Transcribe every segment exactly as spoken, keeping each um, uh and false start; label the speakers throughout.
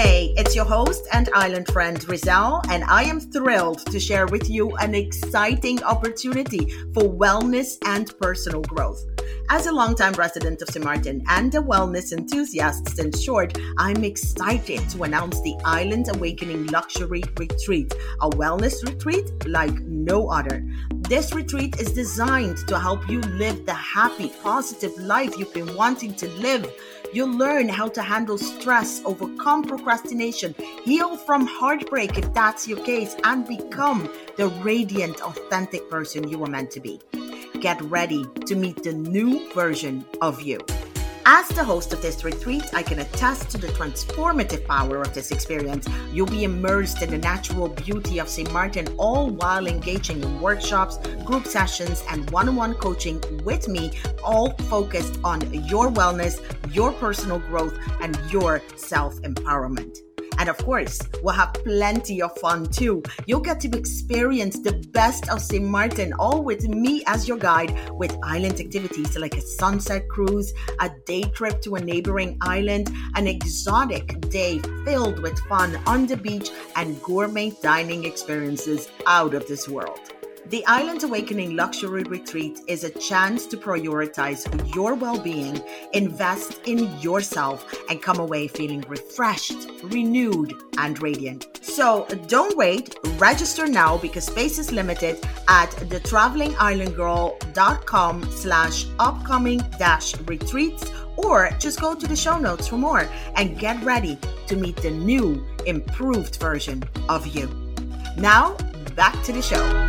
Speaker 1: Hey, it's your host and island friend Rizal, and I am thrilled to share with you an exciting opportunity for wellness and personal growth. As a longtime resident of Saint Martin and a wellness enthusiast in short, I'm excited to announce the Island Awakening Luxury Retreat, a wellness retreat like no other. This retreat is designed to help you live the happy, positive life you've been wanting to live. You'll learn how to handle stress, overcome procrastination, heal from heartbreak if that's your case, and become the radiant, authentic person you were meant to be. Get ready to meet the new version of you. As the host of this retreat, I can attest to the transformative power of this experience. You'll be immersed in the natural beauty of Saint Martin, all while engaging in workshops, group sessions, and one-on-one coaching with me, all focused on your wellness, your personal growth, and your self-empowerment. And of course, we'll have plenty of fun too. You'll get to experience the best of Saint Martin, all with me as your guide, with island activities like a sunset cruise, a day trip to a neighboring island, an exotic day filled with fun on the beach, and gourmet dining experiences out of this world. The Island Awakening Luxury Retreat is a chance to prioritize your well-being, invest in yourself, and come away feeling refreshed, renewed, and radiant. So don't wait, register now because space is limited at thetravelingislandgirl.com slash upcoming dash retreats, or just go to the show notes for more and get ready to meet the new, improved version of you. Now, back to the show.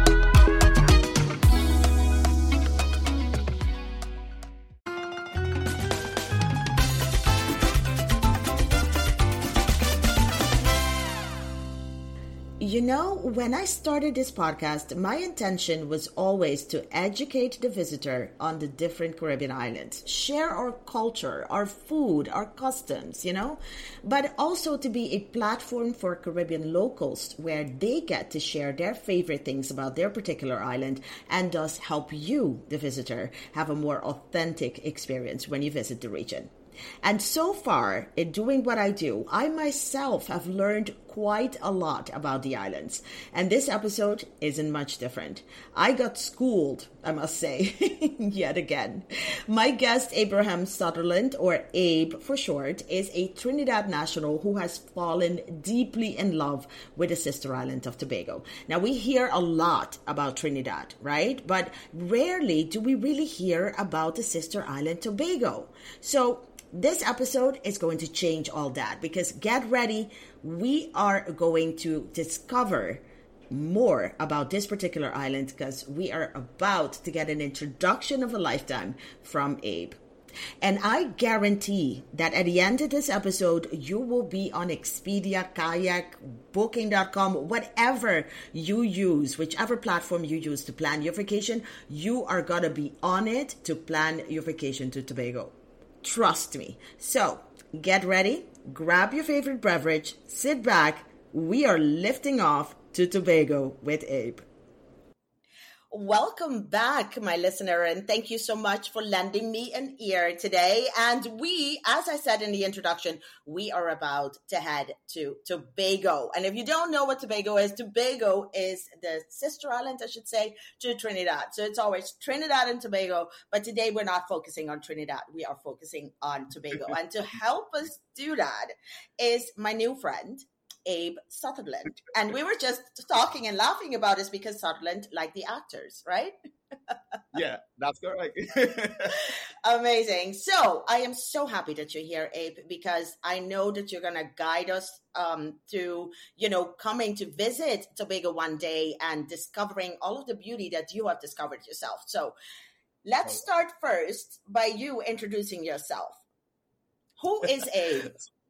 Speaker 1: You know, when I started this podcast, my intention was always to educate the visitor on the different Caribbean islands, share our culture, our food, our customs, you know, but also to be a platform for Caribbean locals where they get to share their favorite things about their particular island and thus help you, the visitor, have a more authentic experience when you visit the region. And so far, in doing what I do, I myself have learned quite a lot about the islands. And this episode isn't much different. I got schooled, I must say, yet again. My guest, Abraham Sutherland, or Abe for short, is a Trinidad national who has fallen deeply in love with the sister island of Tobago. Now, we hear a lot about Trinidad, right? But rarely do we really hear about the sister island Tobago. So this episode is going to change all that because get ready, we are going to discover more about this particular island because we are about to get an introduction of a lifetime from Abe. And I guarantee that at the end of this episode, you will be on Expedia, Kayak, Booking dot com, whatever you use, whichever platform you use to plan your vacation, you are going to be on it to plan your vacation to Tobago. Trust me. So get ready, grab your favorite beverage, sit back. We are lifting off to Tobago with Abe. Welcome back, my listener, and thank you so much for lending me an ear today. And we, as I said in the introduction, we are about to head to Tobago. And if you don't know what Tobago is, Tobago is the sister island, I should say, to Trinidad. So it's always Trinidad and Tobago, but today we're not focusing on Trinidad. We are focusing on Tobago. And to help us do that is my new friend, Abe Sutherland. And we were just talking and laughing about this because Sutherland, like the actors, right?
Speaker 2: Yeah, that's correct.
Speaker 1: Amazing. So I am so happy that you're here, Abe, because I know that you're going to guide us um, to, you know, coming to visit Tobago one day and discovering all of the beauty that you have discovered yourself. So let's start first by you introducing yourself. Who is Abe?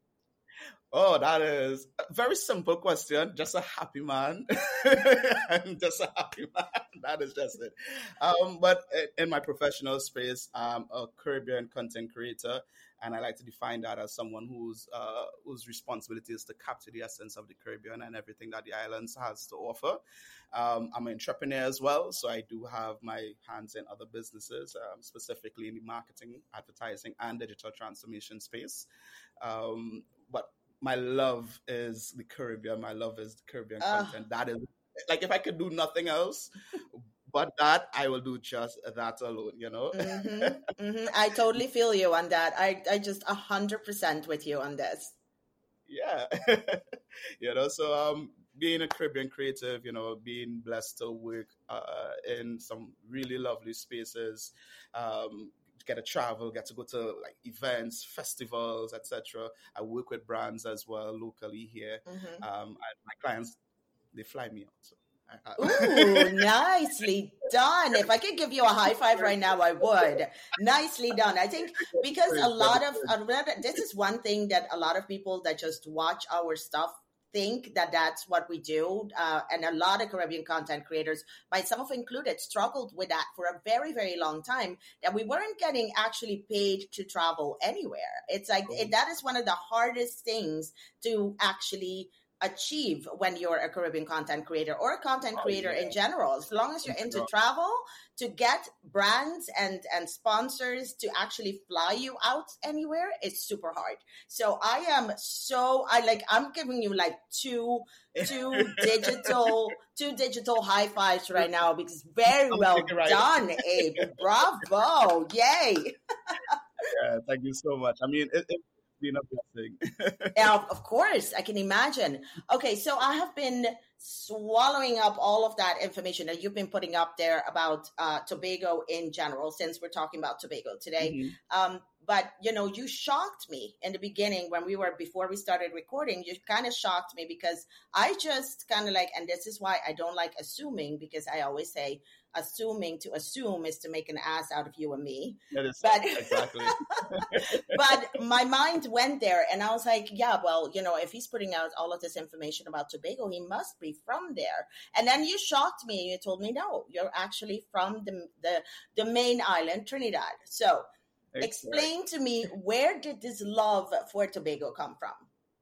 Speaker 2: Oh, that is a very simple question. Just a happy man. I'm just a happy man. That is just it. Um, but in my professional space, I'm a Caribbean content creator, and I like to define that as someone whose uh, whose responsibility is to capture the essence of the Caribbean and everything that the islands has to offer. Um, I'm an entrepreneur as well, so I do have my hands in other businesses, um, specifically in the marketing, advertising, and digital transformation space. Um, but my love is the Caribbean. My love is the Caribbean
Speaker 1: Uh,
Speaker 2: content. That is like if I could do nothing else but that, I will do just that alone. You know.
Speaker 1: mm-hmm, mm-hmm. I totally feel you on that. I, I just a hundred percent with you on this.
Speaker 2: Yeah. You know. So um, being a Caribbean creative, you know, being blessed to work uh, in some really lovely spaces. Um, get to travel, get to go to like events, festivals, et cetera. I work with brands as well locally here.
Speaker 1: Mm-hmm.
Speaker 2: Um, and my clients, they fly me out. So I,
Speaker 1: Ooh,
Speaker 2: I
Speaker 1: nicely done. If I could give you a high five right now, I would. Nicely done. I think because a lot of, a lot of this is one thing that a lot of people that just watch our stuff think that that's what we do. Uh, and a lot of Caribbean content creators, myself included, struggled with that for a very, very long time, that we weren't getting actually paid to travel anywhere. It's like, it, that is one of the hardest things to actually achieve when you're a Caribbean content creator or a content creator
Speaker 2: oh, yeah.
Speaker 1: in general. As long as you're into travel, to get brands and and sponsors to actually fly you out anywhere, it's super hard. So I am so I like I'm giving you like two two digital two digital high fives right now, because very well right. done, Abe. Bravo. Yay.
Speaker 2: Yeah, thank you so much. I mean, it, it been a blessing.
Speaker 1: Yeah, of course, I can imagine. Okay, so I have been swallowing up all of that information that you've been putting up there about uh, Tobago in general, since we're talking about Tobago today. Mm-hmm. Um, but, you know, you shocked me in the beginning when we were, before we started recording, you kind of shocked me, because I just kind of like, and this is why I don't like assuming, because I always say, assuming to assume is to make an ass out of you and me.
Speaker 2: That is
Speaker 1: but,
Speaker 2: exactly.
Speaker 1: But my mind went there, and I was like, yeah, well, you know, if he's putting out all of this information about Tobago, he must be from there. And then you shocked me and you told me, no, you're actually from the the, the main island, Trinidad. So exactly. Explain to me, where did this love for Tobago come from?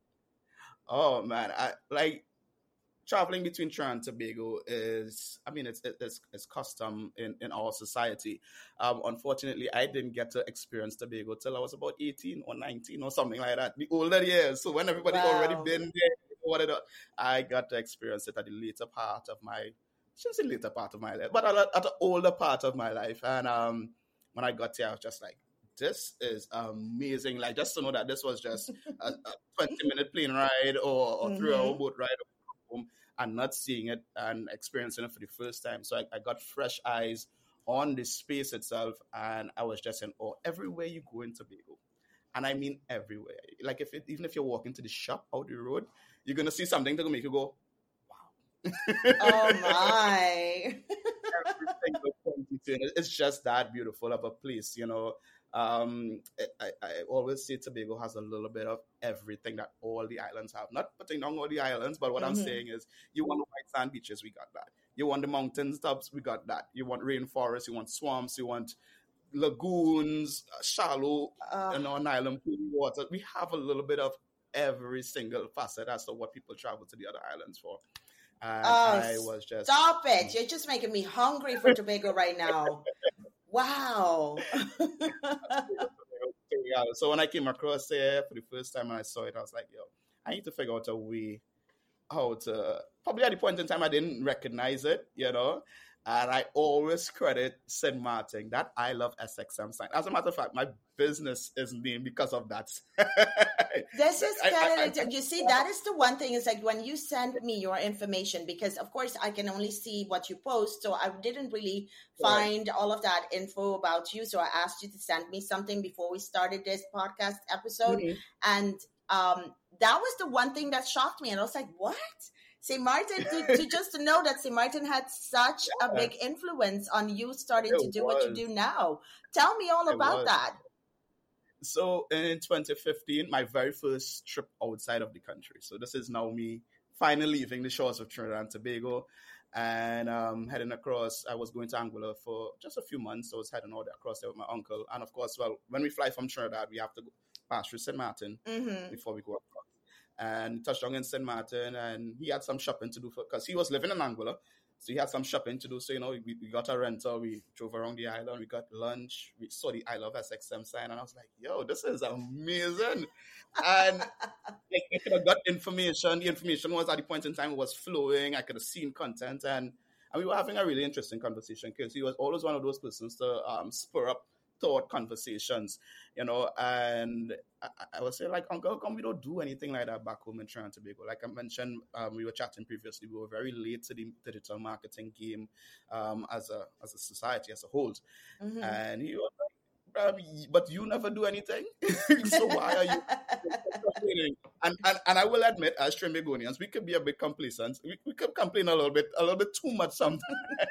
Speaker 2: Oh, man, I like... Traveling between Trinidad and Tobago is, I mean, it's it's, it's custom in, in our society. Um, unfortunately, I didn't get to experience Tobago till I was about eighteen or nineteen or something like that, the older years. So when everybody wow. already been there, what it, I got to experience it at the later part of my, I shouldn't say later part of my life, but at, at the older part of my life. And um, when I got here, I was just like, this is amazing. Like, just to know that this was just a, a twenty-minute plane ride or, or mm-hmm. three-hour boat ride home, and not seeing it and experiencing it for the first time. So I, I got fresh eyes on the space itself, and I was just in awe. Everywhere you go in Tobago, and I mean everywhere. Like if it, even if you're walking to the shop out the road, you're gonna see something that will make you go, "Wow!"
Speaker 1: Oh my!
Speaker 2: It's just that beautiful of a place, you know. Um, I, I always say Tobago has a little bit of everything that all the islands have. Not putting down all the islands, but what mm-hmm. I'm saying is, you want the white sand beaches, we got that. You want the mountain tops, we got that. You want rainforests, you want swamps, you want lagoons, shallow, uh, you know, an island pool water. We have a little bit of every single facet as to what people travel to the other islands for. And
Speaker 1: oh,
Speaker 2: I was just
Speaker 1: stop it! You're just making me hungry for Tobago right now. Wow.
Speaker 2: So when I came across there for the first time and I saw it, I was like, yo, I need to figure out a way how to, probably at the point in time I didn't recognize it, you know, and I always credit Saint Martin, that I love S X M sign. As a matter of fact, my business is named because of that.
Speaker 1: This is kind of, you see, that is the one thing, is like when you send me your information, because of course I can only see what you post. So I didn't really find right. all of that info about you. So I asked you to send me something before we started this podcast episode. Mm-hmm. And um, that was the one thing that shocked me. And I was like, what? Saint Martin, to, to just to know that Saint Martin had such yeah. a big influence on you starting
Speaker 2: it
Speaker 1: to do
Speaker 2: was.
Speaker 1: what you do now. Tell me all
Speaker 2: it
Speaker 1: about
Speaker 2: was.
Speaker 1: that.
Speaker 2: So in twenty fifteen, my very first trip outside of the country. So this is now me finally leaving the shores of Trinidad and Tobago and um, heading across. I was going to Anguilla for just a few months. I was heading out across there with my uncle. And of course, well, when we fly from Trinidad, we have to go pass through Saint Martin mm-hmm. before we go across. And touched down in Saint Martin, and he had some shopping to do for, because he was living in Anguilla. So he had some shopping to do. So, you know, we, we got a rental. We drove around the island. We got lunch. We saw the I Love S X M sign. And I was like, yo, this is amazing. And like, I could have got information. The information was at the point in time it was flowing. I could have seen content. And, and we were having a really interesting conversation because he was always one of those persons to um, spur up thought conversations, you know, and I, I was saying, like, Uncle, how come we don't do anything like that back home in Trinidad and Tobago? Like I mentioned, um, we were chatting previously, we were very late to the digital marketing game um, as a as a society, as a whole. Mm-hmm. And he was like, um, but you never do anything, so why are you complaining? And, and and I will admit, as Trinbagonians, we could be a bit complacent. We, we could complain a little bit, a little bit too much sometimes.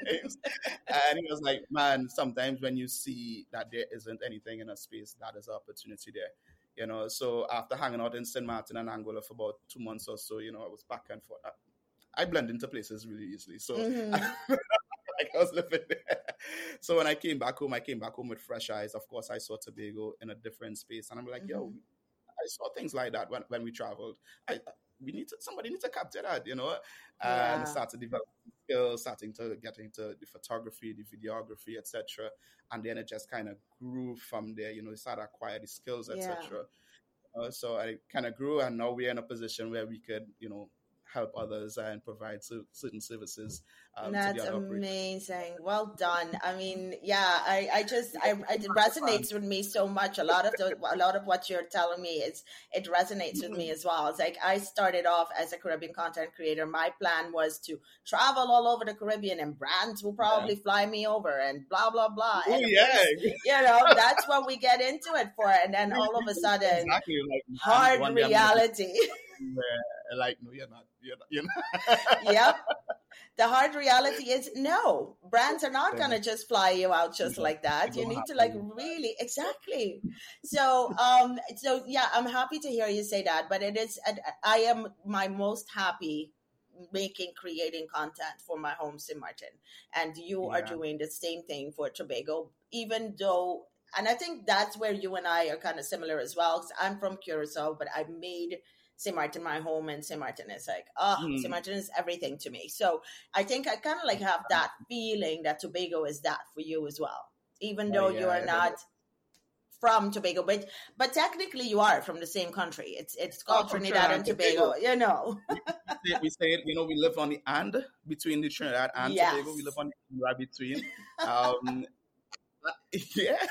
Speaker 2: And he was like, man, sometimes when you see that there isn't anything in a space, that is an opportunity there. You know, so after hanging out in Saint Martin and Anguilla for about two months or so, you know, I was back and forth. I, I blend into places really easily. So mm-hmm. like I was living there. So when I came back home, I came back home with fresh eyes. Of course, I saw Tobago in a different space. And I'm like, mm-hmm. yo, I saw things like that when, when we traveled. I we need to, somebody needs to capture that, you know, yeah. and started developing skills, starting to get into the photography, the videography, et cetera. And then it just kind of grew from there, you know, started acquiring the skills, et cetera. Yeah. Uh, so I kind of grew, and now we're in a position where we could, you know, help others and provide su- certain services. Um,
Speaker 1: That's
Speaker 2: to the other
Speaker 1: amazing. Well done. I mean, yeah, I, I just, I, it resonates with me so much. A lot of the, a lot of what you're telling me is, it resonates with me as well. It's like, I started off as a Caribbean content creator. My plan was to travel all over the Caribbean, and brands will probably yeah. fly me over and blah, blah, blah.
Speaker 2: Oh,
Speaker 1: and
Speaker 2: yeah.
Speaker 1: You know, that's what we get into it for. And then all of a sudden,
Speaker 2: exactly. Like,
Speaker 1: hard reality.
Speaker 2: Where, like, no, you're not. You're not. You're not.
Speaker 1: Yep. The hard reality is, no, brands are not going to just fly you out just like that. You need to like really, exactly. So, um, so yeah, I'm happy to hear you say that, but it is, I am my most happy making, creating content for my home, Saint Martin. And you yeah. are doing the same thing for Tobago, even though, and I think that's where you and I are kind of similar as well. Because I'm from Curacao, but I made Saint Martin my home, and Saint Martin is like, oh, mm. Saint Martin is everything to me. So I think I kind of like have that feeling that Tobago is that for you as well, even though oh, yeah, you are not from Tobago, but but technically you are from the same country. It's it's called oh, Trinidad and Tobago, you know.
Speaker 2: we, we say it, you know, we live on the and between the Trinidad and yes. Tobago. We live on the right between. Um, yeah.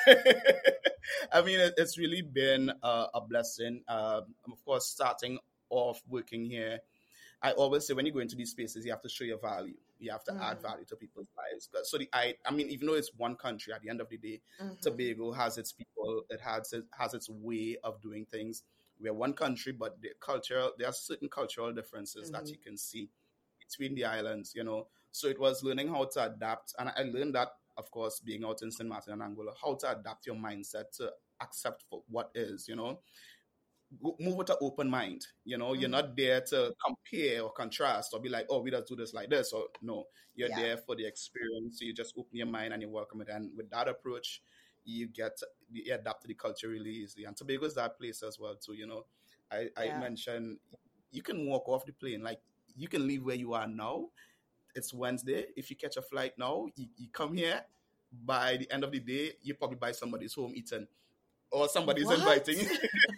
Speaker 2: I mean, it, it's really been a, a blessing. Um, of course, starting off working here, I always say when you go into these spaces, you have to show your value. You have to mm. add value to people's lives. So the I, I mean, even though it's one country, at the end of the day, mm-hmm. Tobago has its people. It has it has its way of doing things. We're one country, but the culture, there are certain cultural differences mm-hmm. that you can see between the islands. You know, so it was learning how to adapt, and I learned that. Of course, being out in Saint Martin and Anguilla, how to adapt your mindset to accept for what is, you know, move with an open mind. You know, mm-hmm. you're not there to compare or contrast or be like, oh, we just do this like this. Or no, you're yeah. there for the experience. So you just open your mind and you welcome it. And with that approach, you get, you adapt to the culture really easily. And Tobago is that place as well, too. You know, I, yeah. I mentioned you can walk off the plane. Like, you can leave where you are now. It's Wednesday. If you catch a flight now, you, you come here. By the end of the day, you probably buy somebody's home eating, or somebody's what? inviting you.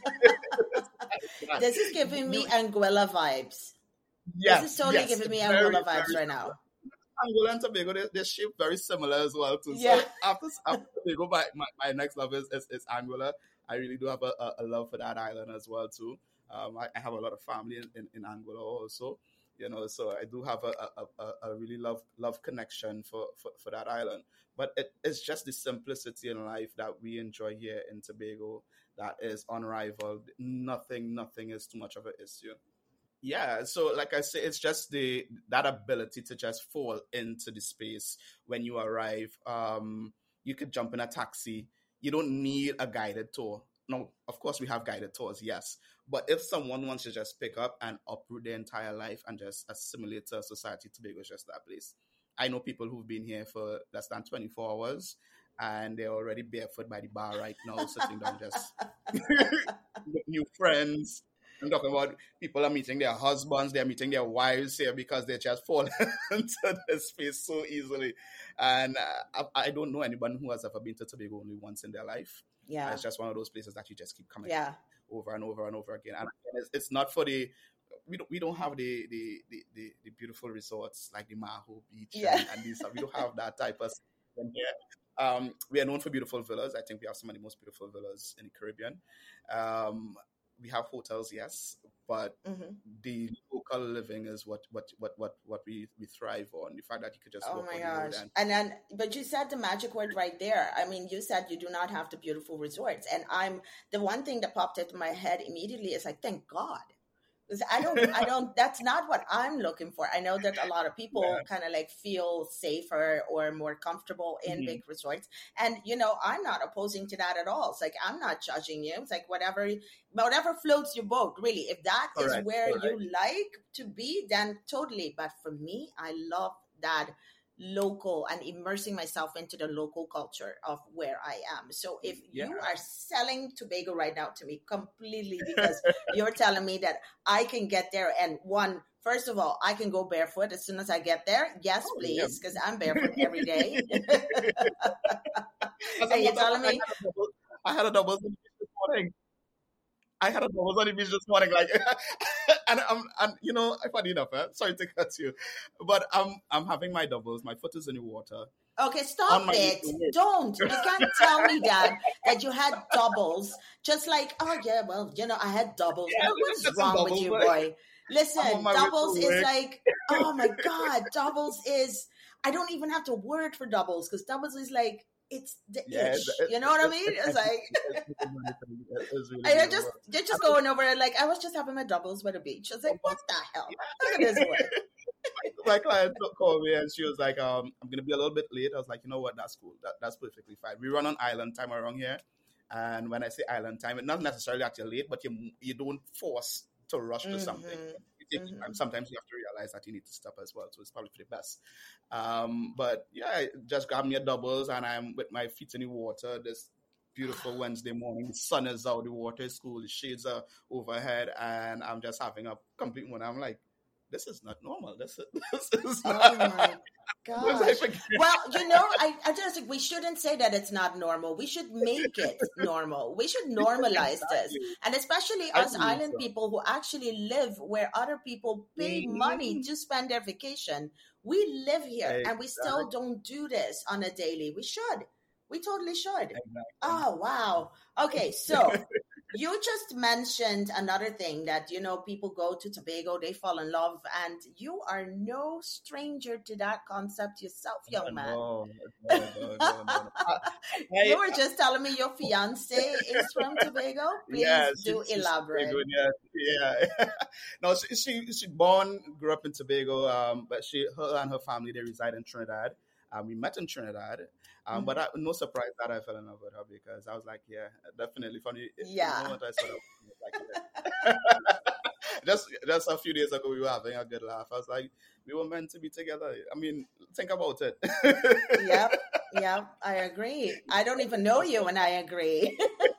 Speaker 1: This is giving me Anguilla vibes.
Speaker 2: Yes,
Speaker 1: this is totally
Speaker 2: yes,
Speaker 1: giving me
Speaker 2: very,
Speaker 1: Anguilla vibes
Speaker 2: very,
Speaker 1: right now.
Speaker 2: Anguilla and Tobago, they, they're shaped very similar as well too.
Speaker 1: Yeah.
Speaker 2: So after, after Tobago, my, my, my next love is, is, is Anguilla. I really do have a, a, a love for that island as well too. Um, I, I have a lot of family in, in, in Anguilla also. You know, so I do have a a, a, a really love love connection for, for, for that island. But it, it's just the simplicity in life that we enjoy here in Tobago that is unrivaled. Nothing, nothing is too much of an issue. Yeah, so like I say, it's just the that ability to just fall into the space when you arrive. Um, you could jump in a taxi. You don't need a guided tour. No, of course we have guided tours, yes. But if someone wants to just pick up and uproot their entire life and just assimilate to society, Tobago is just that place. I know people who've been here for less than twenty-four hours and they're already barefoot by the bar right now, sitting down just with new friends. I'm talking about people are meeting their husbands, they're meeting their wives here because they just fall into this space so easily. And uh, I, I don't know anyone who has ever been to Tobago only once in their life. Uh,
Speaker 1: Yeah.
Speaker 2: It's just one of those places that you just keep coming
Speaker 1: Yeah.
Speaker 2: over and over and over again. And it's, it's not for the we don't we don't have the the the, the, the beautiful resorts like the Maho Beach
Speaker 1: Yeah.
Speaker 2: and, and these stuff. We don't have that type of thing here. Um, we are known for beautiful villas. I think we have some of the most beautiful villas in the Caribbean. Um, we have hotels, yes, but
Speaker 1: Mhm.
Speaker 2: the local living is what what what what what we we thrive on. The fact that you could just
Speaker 1: Oh
Speaker 2: walk
Speaker 1: my
Speaker 2: on the road
Speaker 1: gosh.
Speaker 2: and
Speaker 1: And then, but you said the magic word right there. I mean, you said you do not have the beautiful resorts. And I'm, the one thing that popped into my head immediately is like, thank God. Because I don't, I don't, that's not what I'm looking for. I know that a lot of people
Speaker 2: yeah.
Speaker 1: kind of like feel safer or more comfortable in
Speaker 2: Mhm.
Speaker 1: big resorts. And, you know, I'm not opposing to that at all. It's like, I'm not judging you. It's like, whatever, whatever floats your boat, really. If that is
Speaker 2: Correct,
Speaker 1: where
Speaker 2: correct.
Speaker 1: you like to be, then totally. But for me, I love that local and immersing myself into the local culture of where I am. So if
Speaker 2: Yeah.
Speaker 1: you are selling Tobago right now to me completely because you're telling me that I can get there and one, first of all, I can go barefoot as soon as I get there. Yes,
Speaker 2: Oh, yeah.
Speaker 1: please, because I'm barefoot every day.
Speaker 2: As a
Speaker 1: And you're
Speaker 2: matter of
Speaker 1: telling
Speaker 2: fact,
Speaker 1: me,
Speaker 2: I had a double, I had a doubles on the beach this morning. I had a doubles on the beach this morning, like, and I'm, and you know, funny enough, eh? Sorry to cut you, but I'm, I'm having my doubles. My foot is in the water.
Speaker 1: okay,
Speaker 2: On
Speaker 1: stop
Speaker 2: my way
Speaker 1: it.
Speaker 2: to work.
Speaker 1: Don't. You can't tell me that, that you had doubles. Just like, oh, yeah, well, you know, I had doubles.
Speaker 2: Yeah,
Speaker 1: What-
Speaker 2: it's
Speaker 1: What's
Speaker 2: just some
Speaker 1: wrong with
Speaker 2: doubles,
Speaker 1: you,
Speaker 2: like,
Speaker 1: boy?
Speaker 2: I'm on
Speaker 1: Listen,
Speaker 2: my way
Speaker 1: doubles
Speaker 2: to
Speaker 1: is
Speaker 2: work.
Speaker 1: like, oh my God, doubles is, I don't even have to word for doubles because doubles is like, it's the
Speaker 2: Yeah,
Speaker 1: itch.
Speaker 2: it's, it's,
Speaker 1: You know what I
Speaker 2: it's,
Speaker 1: mean?
Speaker 2: it's,
Speaker 1: It's like,
Speaker 2: it's, it's really funny. It's really
Speaker 1: I I just,
Speaker 2: beautiful.
Speaker 1: they're just going over it like, I was just having my doubles by the beach. I was like, what the hell? Look at this boy.
Speaker 2: My client called me and she was like, um, I'm gonna be a little bit late. I was like, you know what, that's cool. That, that's perfectly fine. We run on island time around here. And when I say island time, it's not necessarily that you're late, but you you don't force to rush to something.
Speaker 1: Mhm,
Speaker 2: You take your
Speaker 1: mhm.
Speaker 2: time. Sometimes you have to realize that you need to stop as well. So it's probably for the best. Um, but yeah, I just grab me a doubles and I'm with my feet in the water this beautiful Wednesday morning. The sun is out, the water is cool, the shades are overhead, and I'm just having a complete one. I'm like, this is not normal. This is, this is not.
Speaker 1: Oh my
Speaker 2: Once I
Speaker 1: gosh.
Speaker 2: forget-
Speaker 1: Well, you know, I, I just think we shouldn't say that it's not normal. We should make it normal. We should normalize this.
Speaker 2: Exactly.
Speaker 1: And especially
Speaker 2: I
Speaker 1: us
Speaker 2: believe
Speaker 1: island
Speaker 2: so.
Speaker 1: people who actually live where other people pay money
Speaker 2: Mhm.
Speaker 1: to spend their vacation. We live here and we still
Speaker 2: Exactly.
Speaker 1: don't do this on a daily. We should. We totally should.
Speaker 2: Exactly.
Speaker 1: Oh, wow. Okay, so you just mentioned another thing that, you know, people go to Tobago, they fall in love, and you are no stranger to that concept yourself, young man.
Speaker 2: No, no, no, no, no, no. I,
Speaker 1: You
Speaker 2: I,
Speaker 1: were just telling me your fiance is from Tobago. Please
Speaker 2: yeah, she,
Speaker 1: do
Speaker 2: she's
Speaker 1: elaborate.
Speaker 2: Tobago, yeah, yeah. No, she, she she born, grew up in Tobago, um, but she her and her family they reside in Trinidad. Um, we met in Trinidad, um, but I, no surprise that I fell in love with her because I was like, yeah, definitely funny.
Speaker 1: Yeah.
Speaker 2: The moment I saw her, I was like, yeah. just just a few days ago, we were having a good laugh. I was like, we were meant to be together. I mean, think about it.
Speaker 1: Yep, yep, I agree. I don't even know you, and I agree.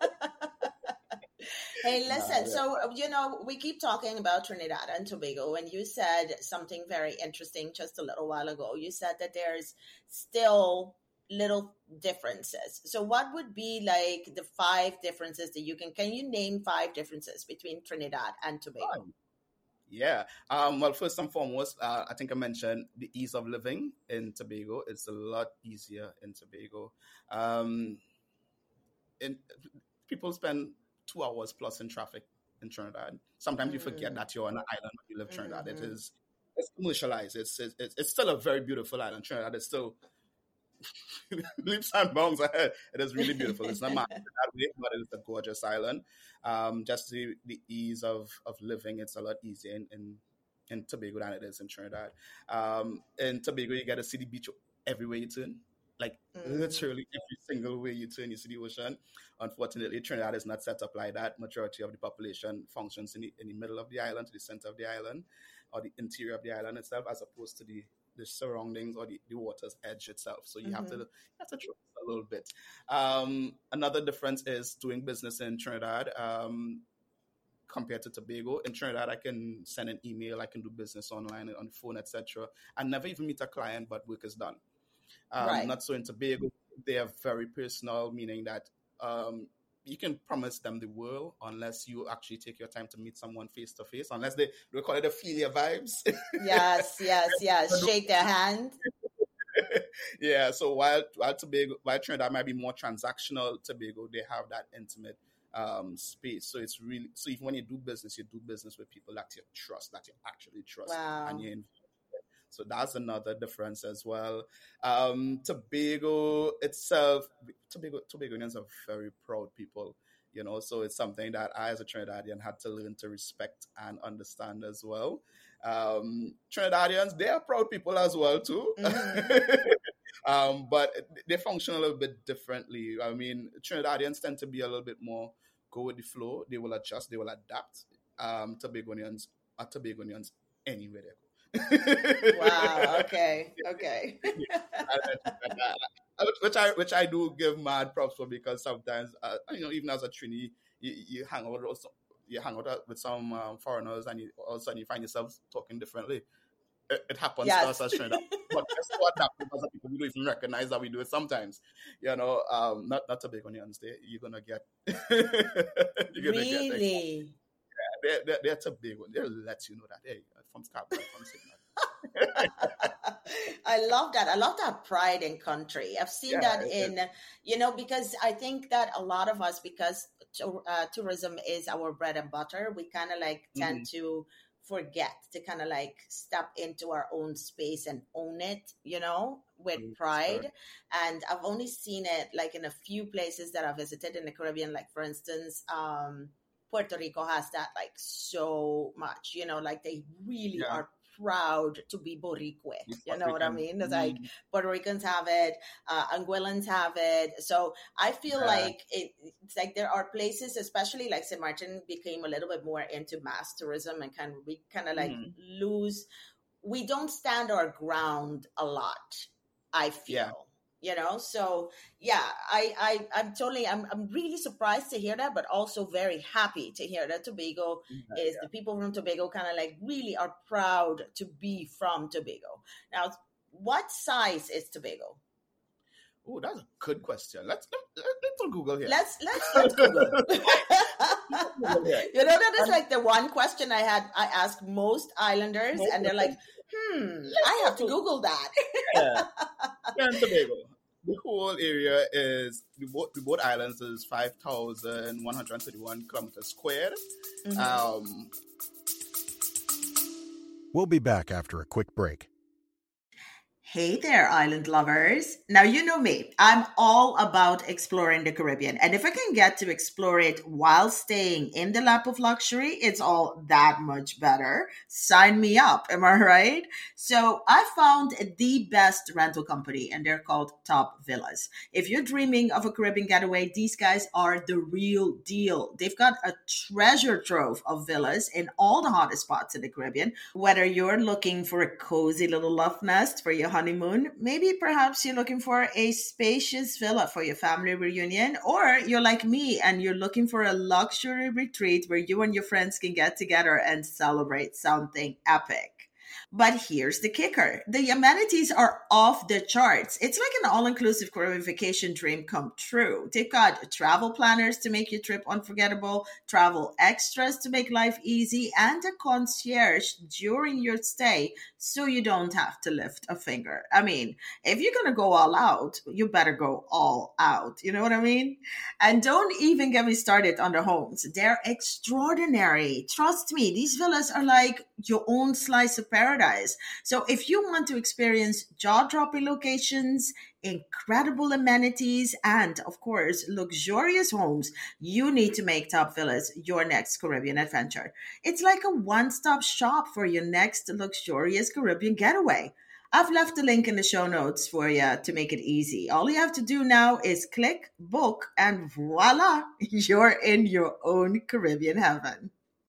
Speaker 1: Hey,
Speaker 2: Nah,
Speaker 1: listen,
Speaker 2: yeah.
Speaker 1: so, uh, you know, we keep talking about Trinidad and Tobago, and you said something very interesting just a little while ago. You said that there's still little differences. So what would be like the five differences that you can, can you name five differences between Trinidad and Tobago?
Speaker 2: Yeah. Um, well, first and foremost, uh, I think I mentioned the ease of living in Tobago. It's a lot easier in Tobago. Um, in, people spend two hours plus in traffic in Trinidad. Sometimes you forget
Speaker 1: Mm.
Speaker 2: that you're on an island when you live in Trinidad. It
Speaker 1: Mhm.
Speaker 2: is it's commercialized. It's, it's it's still a very beautiful island. Trinidad is still leaps and bounds ahead. It is really beautiful. It's not marketed that way, but it's a gorgeous island. Um, just the, the ease of, of living, it's a lot easier in, in, in Tobago than it is in Trinidad. Um, in Tobago, you get to see the beach everywhere you turn. Like
Speaker 1: Mm.
Speaker 2: literally every single way you turn, you see the ocean. Unfortunately, Trinidad is not set up like that. Majority of the population functions in the, in the middle of the island, to the center of the island, or the interior of the island itself, as opposed to the the surroundings or the, the water's edge itself. So you have to
Speaker 1: Mhm.
Speaker 2: you have to trust a little bit. Um, another difference is doing business in Trinidad. Um, compared to Tobago. In Trinidad, I can send an email, I can do business online on the phone, et cetera. I never even meet a client, but work is done. Um,
Speaker 1: Right.
Speaker 2: Not so in Tobago. They are very personal, meaning that um, you can promise them the world unless you actually take your time to meet someone face to face, unless they, they call it the philia vibes.
Speaker 1: Yes, yes, yes. Shake their hand.
Speaker 2: Yeah, so while while Tobago, while Trinidad might be more transactional, Tobago, they have that intimate um, space. So it's really, so even when you do business, you do business with people that you trust, that you actually trust,
Speaker 1: Wow.
Speaker 2: and you so that's another difference as well. Um, Tobago itself, Tobago, Tobagonians are very proud people, you know, so it's something that I, as a Trinidadian, had to learn to respect and understand as well. Um, Trinidadians, they are proud people as well, too. Mm-hmm. um, but they function a little bit differently. I mean, Trinidadians tend to be a little bit more go with the flow. They will adjust, they will adapt. Um, Tobagonians are Tobagonians anywhere they go.
Speaker 1: Wow. Okay. Okay.
Speaker 2: which I which I do give mad props for, because sometimes uh, you know, even as a Trini, you, you hang out with you hang out with some um, foreigners, and you, all of a sudden you find yourself talking differently. It, it happens yes. to us as Trinidad, but guess what? That because people we don't even recognize that we do it sometimes. You know, um, not not a big on the day. You're gonna get. you're gonna
Speaker 1: really.
Speaker 2: Get They're, they're, they're too big. They'll let you know that, hey, from Scarborough, from Signal.
Speaker 1: I love that. I love that pride in country. I've seen yeah, that in, is. you know, because I think that a lot of us, because uh, tourism is our bread and butter, we kind of like tend mm-hmm. to forget to kind of like step into our own space and own it, you know, with mm-hmm. pride. And I've only seen it like in a few places that I visited in the Caribbean, like for instance, um, Puerto Rico has that like so much, you know, like they really yeah. are proud to be Boricue. You know what I mean? It's like Puerto Ricans have it, uh, Anguillans have it. So I feel yeah. like it, it's like there are places, especially like Saint Martin became a little bit more into mass tourism and kind of we kind of like mm-hmm. lose. We don't stand our ground a lot, I feel. Yeah. You know, so yeah, I, I, I'm totally, I'm, I'm really surprised to hear that, but also very happy to hear that Tobago yeah, is yeah. the people from Tobago kind of like really are proud to be from Tobago. Now, what size is Tobago?
Speaker 2: Oh, that's a good question. Let's let, let's Google here.
Speaker 1: Let's let's let's Google. You know, that is like the one question I had. I asked most islanders, most and they're like, "Hmm, I have to Google that."
Speaker 2: Yeah, yeah, in Tobago. The whole area is, the both, the both islands is five thousand one hundred thirty-one kilometers squared. Mm-hmm. Um,
Speaker 3: we'll be back after a quick break.
Speaker 1: Hey there, island lovers. Now, you know me. I'm all about exploring the Caribbean. And if I can get to explore it while staying in the lap of luxury, it's all that much better. Sign me up. Am I right? So I found the best rental company, and they're called Top Villas. If you're dreaming of a Caribbean getaway, these guys are the real deal. They've got a treasure trove of villas in all the hottest spots in the Caribbean. Whether you're looking for a cozy little love nest for your honeymoon, honeymoon, maybe perhaps you're looking for a spacious villa for your family reunion, or you're like me and you're looking for a luxury retreat where you and your friends can get together and celebrate something epic. But here's the kicker. The amenities are off the charts. It's like an all-inclusive Caribbean vacation dream come true. They've got travel planners to make your trip unforgettable, travel extras to make life easy, and a concierge during your stay so you don't have to lift a finger. I mean, if you're going to go all out, you better go all out. You know what I mean? And don't even get me started on the homes. They're extraordinary. Trust me, these villas are like your own slice of paradise. So if you want to experience jaw-dropping locations, incredible amenities, and of course, luxurious homes, you need to make Top Villas your next Caribbean adventure. It's like a one-stop shop for your next luxurious Caribbean getaway. I've left the link in the show notes for you to make it easy. All you have to do now is click, book, and voila, you're in your own Caribbean heaven.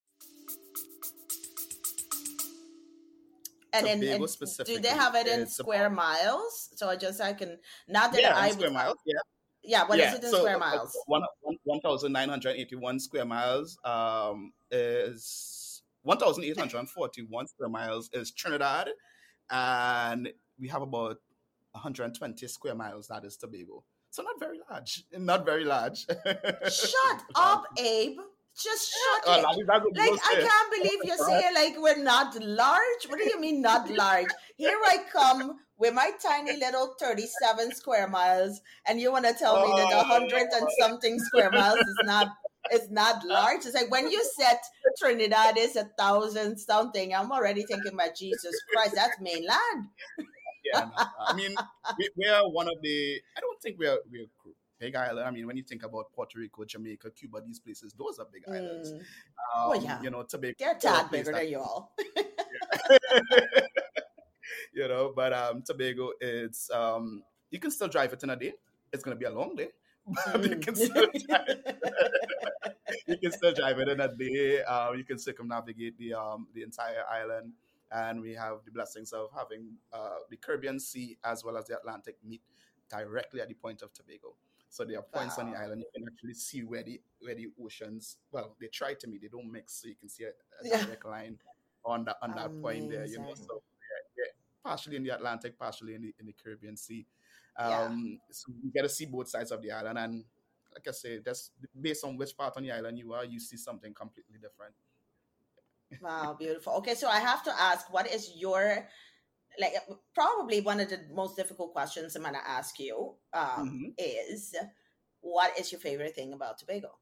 Speaker 1: And, and, and do they have it in square miles? So I just I can not that
Speaker 2: yeah,
Speaker 1: I
Speaker 2: square miles. Yeah,
Speaker 1: Yeah, what is
Speaker 2: Yeah,
Speaker 1: it in
Speaker 2: so
Speaker 1: square
Speaker 2: uh, uh,
Speaker 1: miles?
Speaker 2: one one thousand nine hundred eighty one square miles um is one thousand eight hundred forty one square miles is Trinidad, and we have about one hundred twenty square miles that is Tobago. So not very large, not very large.
Speaker 1: Shut up, Abe. Just
Speaker 2: Oh,
Speaker 1: shut
Speaker 2: that
Speaker 1: it.
Speaker 2: is that's what
Speaker 1: Like,
Speaker 2: you
Speaker 1: I
Speaker 2: say.
Speaker 1: can't believe you're saying, like, we're not large. What do you mean, not large? Here I come with my tiny little thirty-seven square miles, and you want to tell me that a hundred and something square miles is not is not large? It's like when you said Trinidad is a thousand something, I'm already thinking about Jesus Christ, that's mainland.
Speaker 2: Yeah, no, I mean, we, we are one of the. I don't think we are we're big island. I mean, when you think about Puerto Rico, Jamaica, Cuba, these places, those are big islands.
Speaker 1: Mm.
Speaker 2: Um,
Speaker 1: Well, yeah.
Speaker 2: You know, Tobago,
Speaker 1: They're a
Speaker 2: is a
Speaker 1: tad
Speaker 2: place
Speaker 1: bigger
Speaker 2: that-
Speaker 1: than you all.
Speaker 2: you know, but um, Tobago, it's um, you can still drive it in a day. It's gonna be a long day, but you can still drive. You can still drive it in a day. Um, you can circumnavigate the um the entire island, and we have the blessings of having uh the Caribbean Sea as well as the Atlantic meet directly at the point of Tobago. So there are points on the
Speaker 1: Wow.
Speaker 2: island you can actually see where the where the oceans. Well, they try to meet. They don't mix, so you can see a, a
Speaker 1: Yeah.
Speaker 2: direct line on that on that point there. You know,
Speaker 1: Amazing.
Speaker 2: so yeah, yeah, partially in the Atlantic, partially in the in the Caribbean Sea.
Speaker 1: Yeah.
Speaker 2: Um, so you get to see both sides of the island, and like I say, that's based on which part on the island you are, you see something completely different.
Speaker 1: Wow, beautiful. Okay, so I have to ask, what is your, like, probably one of the most difficult questions I'm going to ask you um,
Speaker 2: hmm
Speaker 1: is, what is your favorite thing about Tobago?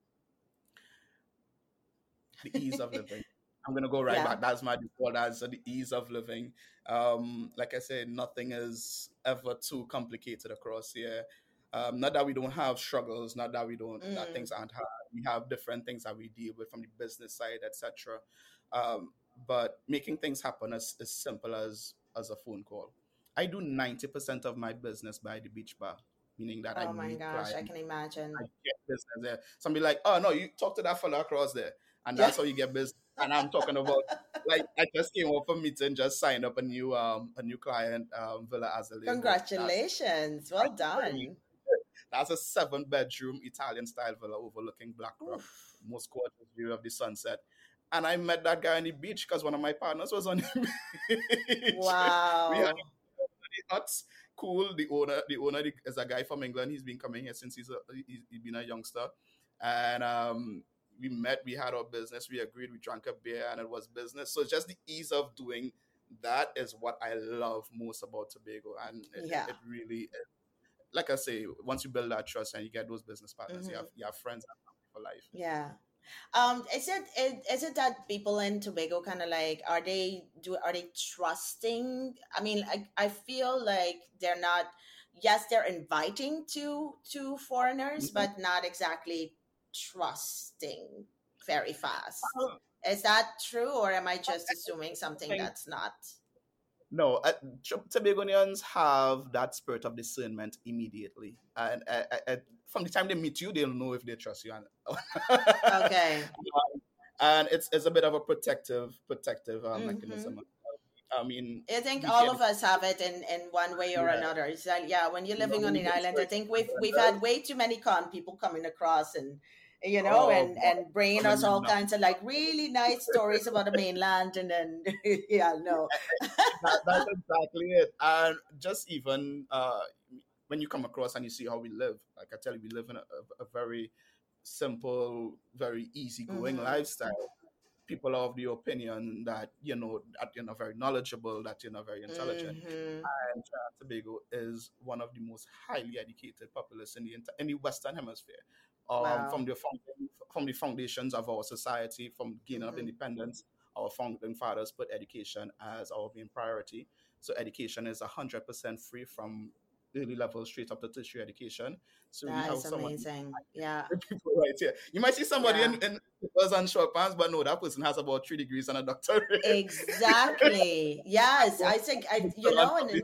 Speaker 2: The ease of living. I'm gonna go right
Speaker 1: Yeah.
Speaker 2: back. That's my default answer. The ease of living. Um, like I said, nothing is ever too complicated across here. Um, not that we don't have struggles, not that we don't that
Speaker 1: Mm.
Speaker 2: things aren't hard. We have different things that we deal with from the business side, et cetera. Um, but making things happen is as simple as as a phone call. I do ninety percent of my business by the beach bar, meaning that I
Speaker 1: Oh my
Speaker 2: meet
Speaker 1: gosh, I
Speaker 2: clients,
Speaker 1: can imagine.
Speaker 2: I get business there. Somebody like, oh no, you talk to that fella across there, and
Speaker 1: Yeah.
Speaker 2: that's how you get business. And I'm talking about like I just came off a meeting, just signed up a new um a new client, um Villa Azalea. That's
Speaker 1: Congratulations. Well done.
Speaker 2: that's a seven bedroom Italian style villa overlooking Black Rock,
Speaker 1: Oof.
Speaker 2: most gorgeous view of the sunset. And I met that guy on the beach because one of my partners was on the beach. We had
Speaker 1: Wow.
Speaker 2: the huts. Cool. The owner, the owner is a guy from England. He's been coming here since he's a, he's, he's been a youngster, and um, we met. We had our business. We agreed. We drank a beer, and it was business. So just the ease of doing that is what I love most about Tobago, and it,
Speaker 1: Yeah.
Speaker 2: it really, like I say, once you build that trust and you get those business partners, you
Speaker 1: Mhm.
Speaker 2: have you have friends and family for life.
Speaker 1: Yeah. Um, is it is, is it that people in Tobago kind of like, are they do are they trusting? I mean, I, I feel like they're not. Yes, they're inviting to to foreigners,
Speaker 2: Mhm.
Speaker 1: but not exactly trusting very fast.
Speaker 2: Uh,
Speaker 1: Is that true, or am I just assuming something
Speaker 2: think-
Speaker 1: that's not?
Speaker 2: No, uh, T- Tobagonians have that spirit of discernment immediately, and uh, uh, uh, from the time they meet you, they'll know if they trust you. And,
Speaker 1: Okay.
Speaker 2: and it's it's a bit of a protective protective uh,
Speaker 1: Mhm.
Speaker 2: mechanism. I mean,
Speaker 1: I think
Speaker 2: we
Speaker 1: all
Speaker 2: can-
Speaker 1: of us have it in, in one way or
Speaker 2: Yeah.
Speaker 1: another. It's like, yeah, when you're
Speaker 2: You know,
Speaker 1: living on
Speaker 2: when
Speaker 1: an
Speaker 2: you get
Speaker 1: island, I
Speaker 2: straight
Speaker 1: think
Speaker 2: to
Speaker 1: we've
Speaker 2: the
Speaker 1: we've
Speaker 2: point,
Speaker 1: had way too many con people coming across and you know
Speaker 2: Oh,
Speaker 1: and
Speaker 2: boy.
Speaker 1: and bringing
Speaker 2: Coming
Speaker 1: us all
Speaker 2: in.
Speaker 1: kinds of like really nice stories about the mainland, and then yeah, no,
Speaker 2: that, that's exactly it. And just even uh, when you come across and you see how we live, like I tell you, we live in a, a, a very simple, very easygoing
Speaker 1: Mhm.
Speaker 2: lifestyle. People are of the opinion that you know that you're not very knowledgeable, that you're not very intelligent.
Speaker 1: Mhm.
Speaker 2: And Trinidad and Tobago is one of the most highly educated populace in the inter- in the Western Hemisphere. Um,
Speaker 1: Wow.
Speaker 2: from the founding, from the foundations of our society, from gaining of
Speaker 1: Mhm.
Speaker 2: independence, our founding fathers put education as our main priority. So education is a hundred percent free from early level straight up to tertiary education. So we
Speaker 1: That
Speaker 2: have
Speaker 1: is
Speaker 2: someone
Speaker 1: amazing. Yeah.
Speaker 2: people right here. You might see somebody
Speaker 1: Yeah.
Speaker 2: in, in slippers and short pants, but no, that person has about three degrees and a doctorate.
Speaker 1: Exactly. Yes, I think I you know and then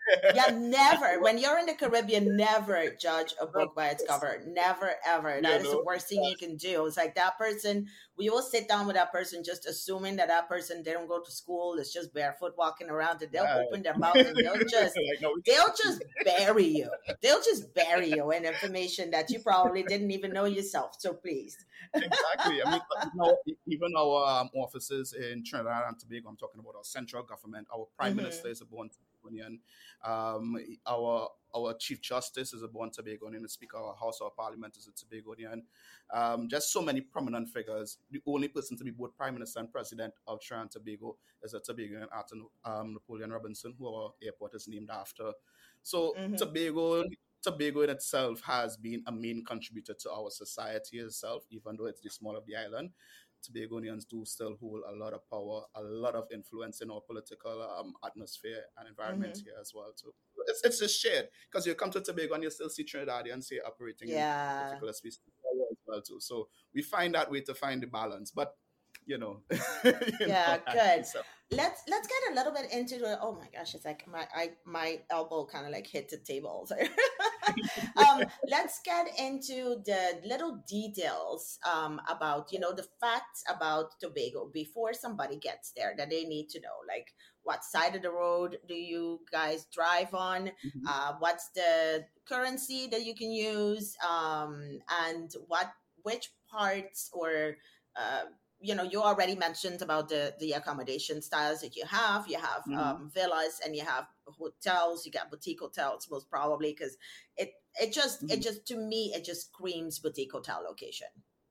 Speaker 1: Yeah, never. When you're in the Caribbean, never judge a book by its cover. Never, ever. That
Speaker 2: You
Speaker 1: is the
Speaker 2: know,
Speaker 1: worst thing you can do. It's like that person, we will sit down with that person just assuming that that person didn't go to school, is just barefoot walking around, and they'll
Speaker 2: yeah.
Speaker 1: open their mouth and they'll just,
Speaker 2: Like, no, we
Speaker 1: they'll just bury you. They'll just bury you in information that you probably didn't even know yourself. So please.
Speaker 2: exactly. I mean, you know, even our um, offices in Trinidad and Tobago, I'm talking about our central government, our prime
Speaker 1: Mhm.
Speaker 2: minister is a born Tobagonian. Um, our our chief justice is a born Tobagonian. The speaker of our House of Parliament is a Tobagonian. Um, just so many prominent figures. The only person to be both prime minister and president of Trinidad and Tobago is a Tobagonian, Arthur um, Napoleon Robinson, who our airport is named after. So
Speaker 1: Mhm.
Speaker 2: Tobago. Tobago in itself has been a main contributor to our society itself, even though it's the small of the island. Tobagonians do still hold a lot of power, a lot of influence in our political um, atmosphere and environment
Speaker 1: Mhm.
Speaker 2: here as well. So it's, it's just shared, because you come to Tobago and you still see Trinidadians here operating in
Speaker 1: Yeah.
Speaker 2: particular space as well too. So we find that way to find the balance, but you know, you
Speaker 1: Yeah,
Speaker 2: know,
Speaker 1: good.
Speaker 2: so
Speaker 1: Let's let's get a little bit into the. Oh my gosh, it's like my I my elbow kind of like hit the table. um, let's get into the little details um about, you know, the facts about Tobago before somebody gets there that they need to know. Like, what side of the road do you guys drive on?
Speaker 2: mhm.
Speaker 1: Uh, what's the currency that you can use? Um, and what which parts or uh, you know, you already mentioned about the the accommodation styles that you have. You have
Speaker 2: Mhm.
Speaker 1: um, villas and you have hotels. You got boutique hotels, most probably, because it it just it
Speaker 2: Mhm.
Speaker 1: just to me it just screams boutique hotel location,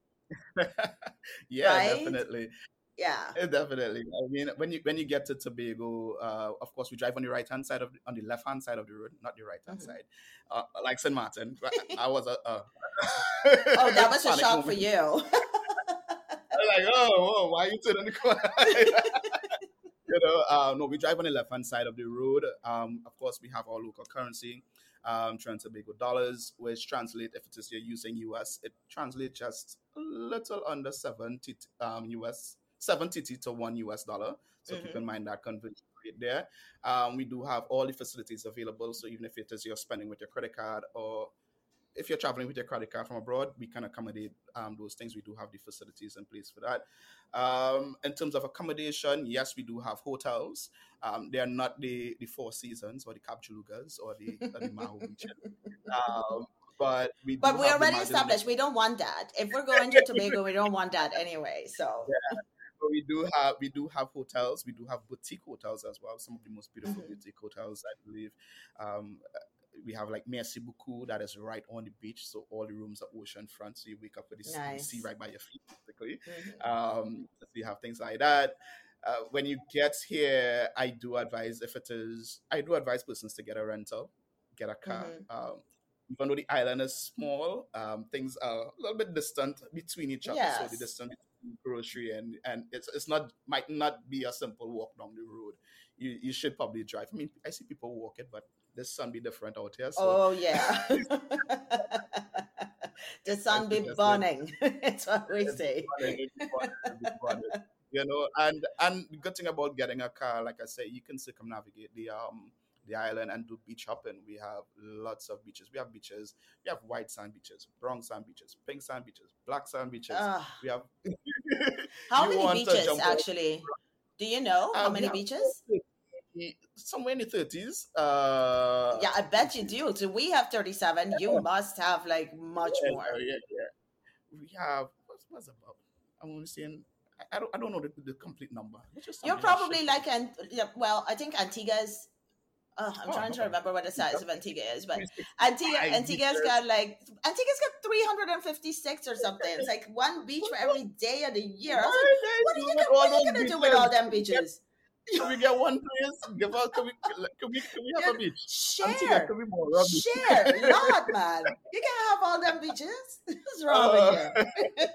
Speaker 2: Yeah,
Speaker 1: right?
Speaker 2: definitely.
Speaker 1: Yeah.
Speaker 2: Eh, Definitely. I mean, when you when you get to Tobago, uh, of course, we drive on the right hand side of the, on the left hand side of the road, not the right hand
Speaker 1: Mhm.
Speaker 2: side. Uh, like Saint Martin, I was a uh,
Speaker 1: Oh, that was a
Speaker 2: panic
Speaker 1: shock for
Speaker 2: moment.
Speaker 1: you.
Speaker 2: I was like, oh, whoa, why are you turning the corner? you know, uh, no, we drive on the left hand side of the road. Um, of course, we have our local currency, um, Trinidad and Tobago dollars, which translate, if it is you're using U S, it translates just a little under seventy um, U S, seventy to one U S dollar. So keep
Speaker 1: Hmm.
Speaker 2: in mind that conversion rate there. Um, we do have all the facilities available. So even if it is you're spending with your credit card, or if you're traveling with your credit card from abroad, we can accommodate um, those things. We do have the facilities in place for that. Um, in terms of accommodation, yes, we do have hotels. Um, they are not the, the Four Seasons or the Capjalugas or the, or the Maho Beach. Um, but we do
Speaker 1: But we
Speaker 2: have the
Speaker 1: already
Speaker 2: Margaret.
Speaker 1: established we don't want that. If we're going to Tobago, we don't want that anyway. So.
Speaker 2: So we do have we do have hotels. We do have boutique hotels as well. Some of the most beautiful
Speaker 1: Mhm.
Speaker 2: boutique hotels, I believe. Um, we have like Merci Beaucoup that is right on the beach, so all the rooms are ocean front, so you wake up with the, the sea
Speaker 1: Nice.
Speaker 2: right by your feet, basically.
Speaker 1: Hmm.
Speaker 2: Um, so you have things like that. Uh, when you get here, I do advise if it is, I do advise persons to get a rental, get a car.
Speaker 1: Hmm.
Speaker 2: Um, even though the island is small, um, things are a little bit distant between each other. So the
Speaker 1: Yes.
Speaker 2: distance between grocery and and it's it's not might not be a simple walk down the road. You you should probably drive. I mean, I see people walk it, but the sun be different out here, so
Speaker 1: Oh yeah. The
Speaker 2: I
Speaker 1: sun be
Speaker 2: suggest that
Speaker 1: burning. It's what we
Speaker 2: it'd be
Speaker 1: say.
Speaker 2: fun, it'd be fun, it'd be fun. You know, and and the good thing about getting a car, like I say, you can circumnavigate the um the island and do beach hopping. We have lots of beaches. We have beaches. We have white sand beaches, brown sand beaches, pink sand beaches, black sand beaches.
Speaker 1: Uh,
Speaker 2: We have.
Speaker 1: how
Speaker 2: you
Speaker 1: many
Speaker 2: want to
Speaker 1: beaches
Speaker 2: jump on?
Speaker 1: actually? Do you know how
Speaker 2: Uh, we
Speaker 1: many
Speaker 2: have
Speaker 1: beaches?
Speaker 2: somewhere in the thirties. Uh,
Speaker 1: Yeah, I bet you do. So we have thirty-seven. You must have like much
Speaker 2: yeah,
Speaker 1: more.
Speaker 2: yeah, yeah. We have what's, what's about? I'm only saying I, I don't I don't know the, the complete number. It's just
Speaker 1: You're
Speaker 2: something like shit.
Speaker 1: probably like, and yeah, well, I think Antigua's. Uh, I'm
Speaker 2: Oh,
Speaker 1: trying to
Speaker 2: okay.
Speaker 1: remember what the size of Antigua is, but
Speaker 2: three
Speaker 1: Antigua
Speaker 2: sixty-five
Speaker 1: Antigua's
Speaker 2: beaches.
Speaker 1: got like Antigua's got three hundred fifty-six or something. It's like one beach for every day of the year. I was like,
Speaker 2: Why they
Speaker 1: what are
Speaker 2: do
Speaker 1: you
Speaker 2: with
Speaker 1: gonna, what
Speaker 2: all
Speaker 1: are you
Speaker 2: those
Speaker 1: gonna do
Speaker 2: beaches?
Speaker 1: with all them
Speaker 2: Can we get,
Speaker 1: beaches?
Speaker 2: can we get one place? Give us, can we, can we, can we have a
Speaker 1: You
Speaker 2: beach? Antigua,
Speaker 1: share,
Speaker 2: can we more rugby?
Speaker 1: share, Lord, man. You can't have all them beaches. What's wrong with
Speaker 2: Uh,
Speaker 1: you?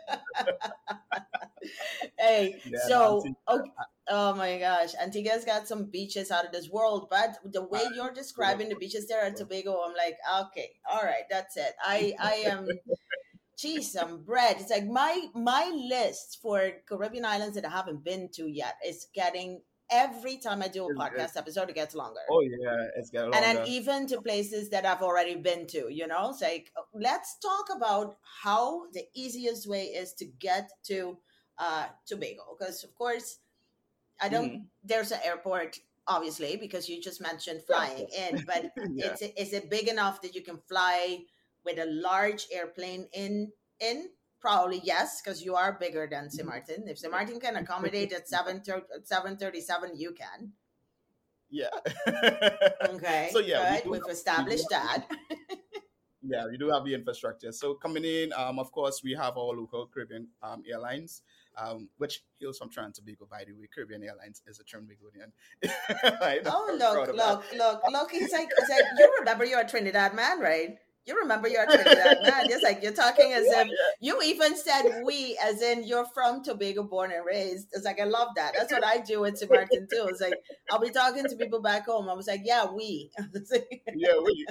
Speaker 1: Hey,
Speaker 2: yeah, no,
Speaker 1: so
Speaker 2: Antigua.
Speaker 1: okay, oh my gosh, Antigua's got some beaches out of this world, but the way you're describing the beaches there at Tobago, I'm like, okay, all right, that's it. I I am cheese and bread. It's like my my list for Caribbean islands that I haven't been to yet is getting every time I do a
Speaker 2: It's good.
Speaker 1: podcast episode, it gets longer.
Speaker 2: Oh yeah, it's getting
Speaker 1: And
Speaker 2: longer.
Speaker 1: then even to places that I've already been to, you know, it's like, let's talk about how the easiest way is to get to uh, Tobago. Because, of course, I don't,
Speaker 2: Mhm.
Speaker 1: there's an airport, obviously, because you just mentioned
Speaker 2: Yeah, of
Speaker 1: flying
Speaker 2: course.
Speaker 1: in, but
Speaker 2: Yeah.
Speaker 1: it's, is it big enough that you can fly with a large airplane in, in? Probably yes, because you are bigger than Saint Martin. If Saint Martin can accommodate at seven thirty-seven, you can.
Speaker 2: Yeah.
Speaker 1: Okay,
Speaker 2: So yeah, we
Speaker 1: good.
Speaker 2: do
Speaker 1: We've
Speaker 2: have, we do
Speaker 1: established
Speaker 2: have
Speaker 1: that.
Speaker 2: yeah, we do have the infrastructure. So coming in, um, of course, we have our local Caribbean um, airlines, um, which hails from Trinidad and Tobago, by the way. Caribbean Airlines is a Trinbagonian. I know,
Speaker 1: Oh,
Speaker 2: I'm
Speaker 1: look,
Speaker 2: proud of that.
Speaker 1: look, look, look. He's like, he's like, you remember you're a Trinidad man, right? You remember you're a Trinidad man. It's like you're talking as if you even said we, as in you're from Tobago, born and raised. It's like, I love that. That's what I do in Saint Martin too. It's like, I'll be talking to people back home. I was like, yeah, we.
Speaker 2: Yeah, we.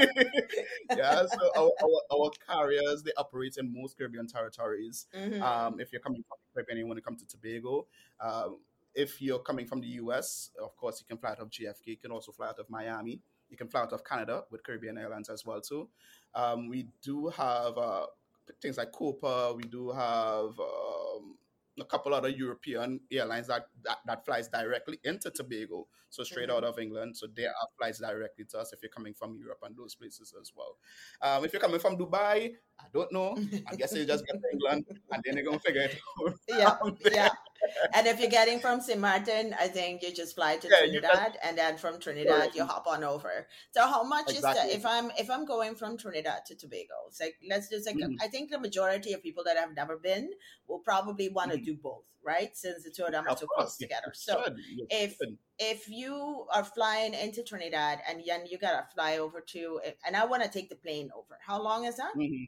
Speaker 2: Yeah, so our, our, our carriers, they operate in most Caribbean territories.
Speaker 1: Mhm.
Speaker 2: Um, if you're coming from the Caribbean, and when it comes to Tobago, um, if you're coming from the U S, of course, you can fly out of J F K. You can also fly out of Miami. You can fly out of Canada with Caribbean Airlines as well too. Um, we do have uh, things like Copa. We do have um, a couple other European airlines that, that that flies directly into Tobago, so straight out
Speaker 1: Mhm.
Speaker 2: of England. So there are flights directly to us if you're coming from Europe and those places as well. Um, if you're coming from Dubai, I don't know. I guess you just get to England and then you're gonna figure it out
Speaker 1: Yeah,
Speaker 2: from there.
Speaker 1: yeah. And if you're getting from Saint Martin, I think you just fly to
Speaker 2: Yeah, you just
Speaker 1: Trinidad, and then from Trinidad you hop on over. So how much is
Speaker 2: exactly.
Speaker 1: the if I'm if I'm going from Trinidad to Tobago? It's like let's just like
Speaker 2: Mhm.
Speaker 1: I think the majority of people that have never been will probably want to
Speaker 2: Mhm.
Speaker 1: do both, right? Since the two of them are
Speaker 2: Of
Speaker 1: so
Speaker 2: course,
Speaker 1: close
Speaker 2: you
Speaker 1: together. So
Speaker 2: should. You
Speaker 1: if
Speaker 2: should.
Speaker 1: if you are flying into Trinidad and then you gotta fly over to and I want to take the plane over, how long is that?
Speaker 2: Mhm.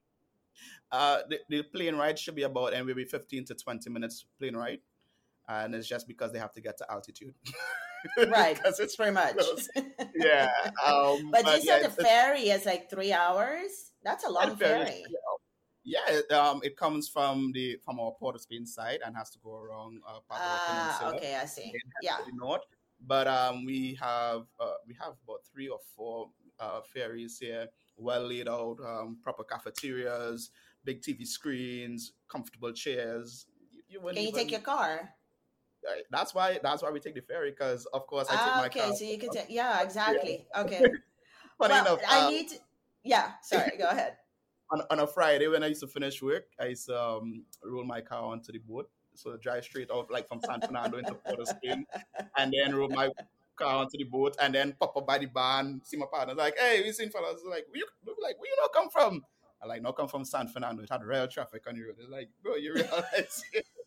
Speaker 2: Uh, the, the plane ride should be about and maybe fifteen to twenty minutes plane ride. And it's just because they have to get to altitude.
Speaker 1: Right,
Speaker 2: Because it's
Speaker 1: pretty much.
Speaker 2: close. Yeah. Um,
Speaker 1: But you
Speaker 2: but yeah,
Speaker 1: said the
Speaker 2: it's, it's
Speaker 1: ferry is like three hours. That's a
Speaker 2: yeah,
Speaker 1: long
Speaker 2: the ferry is-
Speaker 1: ferry.
Speaker 2: yeah, it, um, it comes from the from our Port of Spain side and has to go around uh, part of our
Speaker 1: Ah,
Speaker 2: peninsula
Speaker 1: okay, I
Speaker 2: and
Speaker 1: see.
Speaker 2: then head
Speaker 1: Yeah.
Speaker 2: to the north. But um, we have uh, we have about three or four uh, ferries here, well laid out, um, proper cafeterias, big T V screens, comfortable chairs. You, you wouldn't
Speaker 1: Can you take
Speaker 2: even.
Speaker 1: your car?
Speaker 2: uh, That's why that's why we take the ferry because of course I take
Speaker 1: Ah,
Speaker 2: my car.
Speaker 1: okay, so you can take. Yeah,
Speaker 2: Yeah.
Speaker 1: exactly. Okay.
Speaker 2: Funny
Speaker 1: Well,
Speaker 2: enough,
Speaker 1: I
Speaker 2: um,
Speaker 1: need. To, yeah. Sorry. Go ahead.
Speaker 2: on, on a Friday when I used to finish work, I used to um, roll my car onto the boat. So drive straight out like from San Fernando into Port of Spain and then roll my car onto the boat and then pop up by the barn, see my partner like, hey, we seen fellas. Like, where you like, where you not come from? I like not come from San Fernando. It had real traffic on the road. It's like, bro, you realize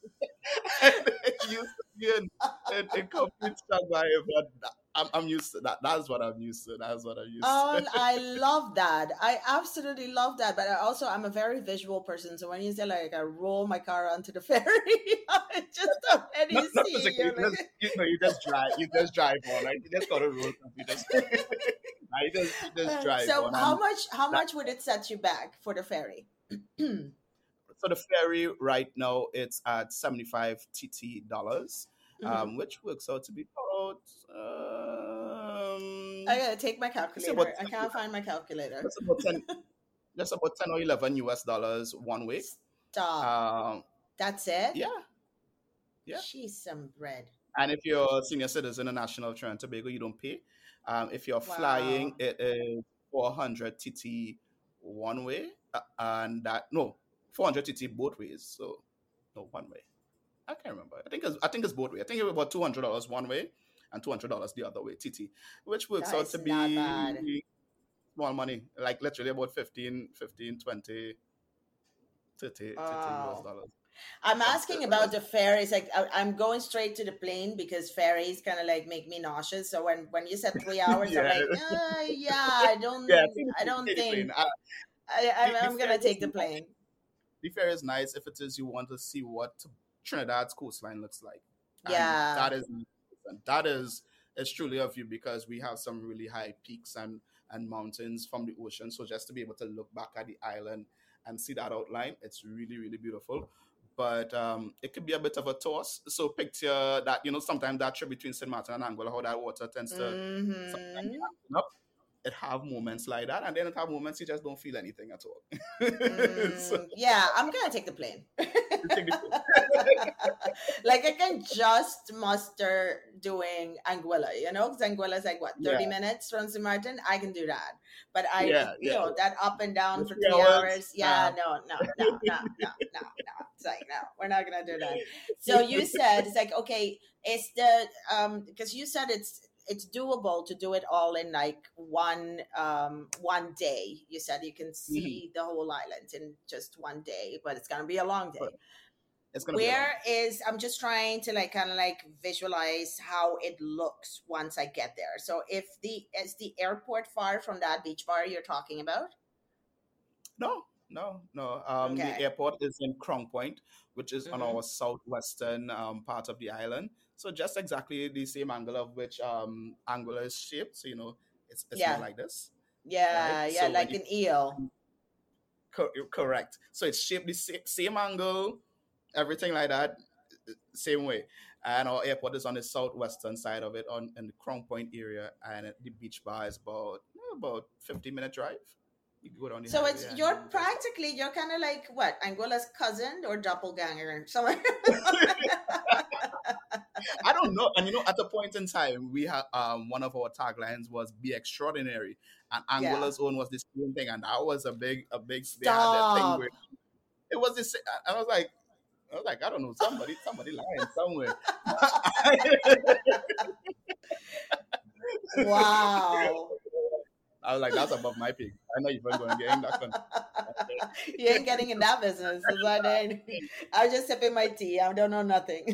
Speaker 2: and it used to be in, in, in complete shock by it, but I'm, I'm used to that. That's what I'm used to. That's what I'm used
Speaker 1: Oh,
Speaker 2: to.
Speaker 1: I love that. I absolutely love that. But I also, I'm a very visual person. So when you say like I roll my car onto the ferry, I just already
Speaker 2: Not, not
Speaker 1: see
Speaker 2: physically,
Speaker 1: you.
Speaker 2: you just,
Speaker 1: Like,
Speaker 2: you know, you just drive, you just drive on, right? You just got to roll, you just, nah, you just, you just
Speaker 1: Uh,
Speaker 2: drive
Speaker 1: so
Speaker 2: on.
Speaker 1: how
Speaker 2: And
Speaker 1: much? How
Speaker 2: that,
Speaker 1: much would it set you back for the ferry?
Speaker 2: so the ferry right now, it's at seventy-five T T dollars,
Speaker 1: Mhm.
Speaker 2: um, which works out to be about, um,
Speaker 1: I gotta take my
Speaker 2: it's about,
Speaker 1: calculator. I can't find my calculator.
Speaker 2: that's about ten, that's about ten or eleven U S dollars one way.
Speaker 1: Stop.
Speaker 2: Um,
Speaker 1: That's it?
Speaker 2: yeah, yeah.
Speaker 1: She's some bread.
Speaker 2: And if you're a senior citizen in National Trinidad and Tobago, you don't pay. Um, if you're flying,
Speaker 1: Wow.
Speaker 2: it is four hundred T T one way, uh, and that no four hundred T T both ways. So no one way. I can't remember. I think it's I think it's both way. I think it was about two hundred dollars one way and two hundred dollars the other way T T, which works
Speaker 1: That
Speaker 2: out
Speaker 1: is
Speaker 2: to
Speaker 1: not bad.
Speaker 2: be small money, like literally about fifteen, fifteen, twenty, thirty, thirty U S
Speaker 1: Oh.
Speaker 2: dollars.
Speaker 1: I'm
Speaker 2: Um,
Speaker 1: asking
Speaker 2: uh,
Speaker 1: about the ferries. Like I, I'm going straight to the plane because ferries kind of like make me nauseous. So when when you said three hours, I'm
Speaker 2: yeah,
Speaker 1: like, uh, yeah, I don't,
Speaker 2: yeah. Take the
Speaker 1: I
Speaker 2: plane,
Speaker 1: don't
Speaker 2: take the plane.
Speaker 1: think
Speaker 2: Uh,
Speaker 1: I,
Speaker 2: the,
Speaker 1: I,
Speaker 2: the
Speaker 1: I'm gonna
Speaker 2: ferry is
Speaker 1: take the
Speaker 2: nice.
Speaker 1: plane.
Speaker 2: The ferry is nice if it is you want to see what Trinidad's coastline looks like, and
Speaker 1: Yeah.
Speaker 2: that is that is is truly a view because we have some really high peaks and and mountains from the ocean. So just to be able to look back at the island and see that outline, it's really really beautiful. but um, it could be a bit of a toss. So picture that, you know, sometimes that trip between Saint Martin and Anguilla, how that water tends to sometimes be
Speaker 1: Mm-hmm.
Speaker 2: acting up. It have moments like that, and then it have moments you just don't feel anything at all. So
Speaker 1: Mm, yeah, I'm gonna take the plane.
Speaker 2: you take the
Speaker 1: Like I can just muster doing Anguilla, you know, because Anguilla is like what,
Speaker 2: yeah,
Speaker 1: thirty minutes from Saint Martin. I can do that, but I,
Speaker 2: yeah,
Speaker 1: you
Speaker 2: yeah.
Speaker 1: know, that up and down
Speaker 2: The
Speaker 1: for
Speaker 2: three
Speaker 1: three
Speaker 2: hours,
Speaker 1: hours.
Speaker 2: nah.
Speaker 1: Yeah, no, no, no, no, no, no, no. It's like no, we're not gonna do that. So you said it's like okay, it's the um because you said it's it's doable to do it all in like one um one day. You said you can
Speaker 2: Mhm.
Speaker 1: see the whole island in just one day, but it's gonna be a long
Speaker 2: But
Speaker 1: day.
Speaker 2: it's gonna be a long
Speaker 1: Where
Speaker 2: day.
Speaker 1: is I'm just trying to like kind of like visualize how it looks once I get there. So if the is the airport far from that beach bar you're talking about?
Speaker 2: No, no, no. Um, the
Speaker 1: Okay.
Speaker 2: airport is in Crown Point, which is on
Speaker 1: Mm-hmm.
Speaker 2: our southwestern um, part of the island. So just exactly the same angle of which um, Anguilla is shaped. So you know, it's it's more
Speaker 1: Yeah.
Speaker 2: like this, right?
Speaker 1: Yeah, yeah,
Speaker 2: So when
Speaker 1: like
Speaker 2: you
Speaker 1: an eel.
Speaker 2: co- correct, so it's shaped the sa- same angle, everything like that, same way. And our airport is on the southwestern side of it, on in the Crown Point area, and the beach bar is about about fifty minute drive. You go down the
Speaker 1: So
Speaker 2: highway
Speaker 1: it's
Speaker 2: and
Speaker 1: you're
Speaker 2: you just
Speaker 1: practically you're kind of like what Angola's cousin or doppelganger somewhere.
Speaker 2: I don't know. And you know, at a point in time, we had um one of our taglines was "Be extraordinary," and
Speaker 1: Yeah.
Speaker 2: Angola's own was the same thing, and that was a big, a big. They had that thing
Speaker 1: Stop.
Speaker 2: where it was this. I was like, I was like, I don't know, somebody, somebody lying somewhere.
Speaker 1: Wow.
Speaker 2: I was like, that's above my pig. I know you're going to get in that country.
Speaker 1: You ain't getting in that business. Is what I I'm just sipping my tea. I don't know nothing.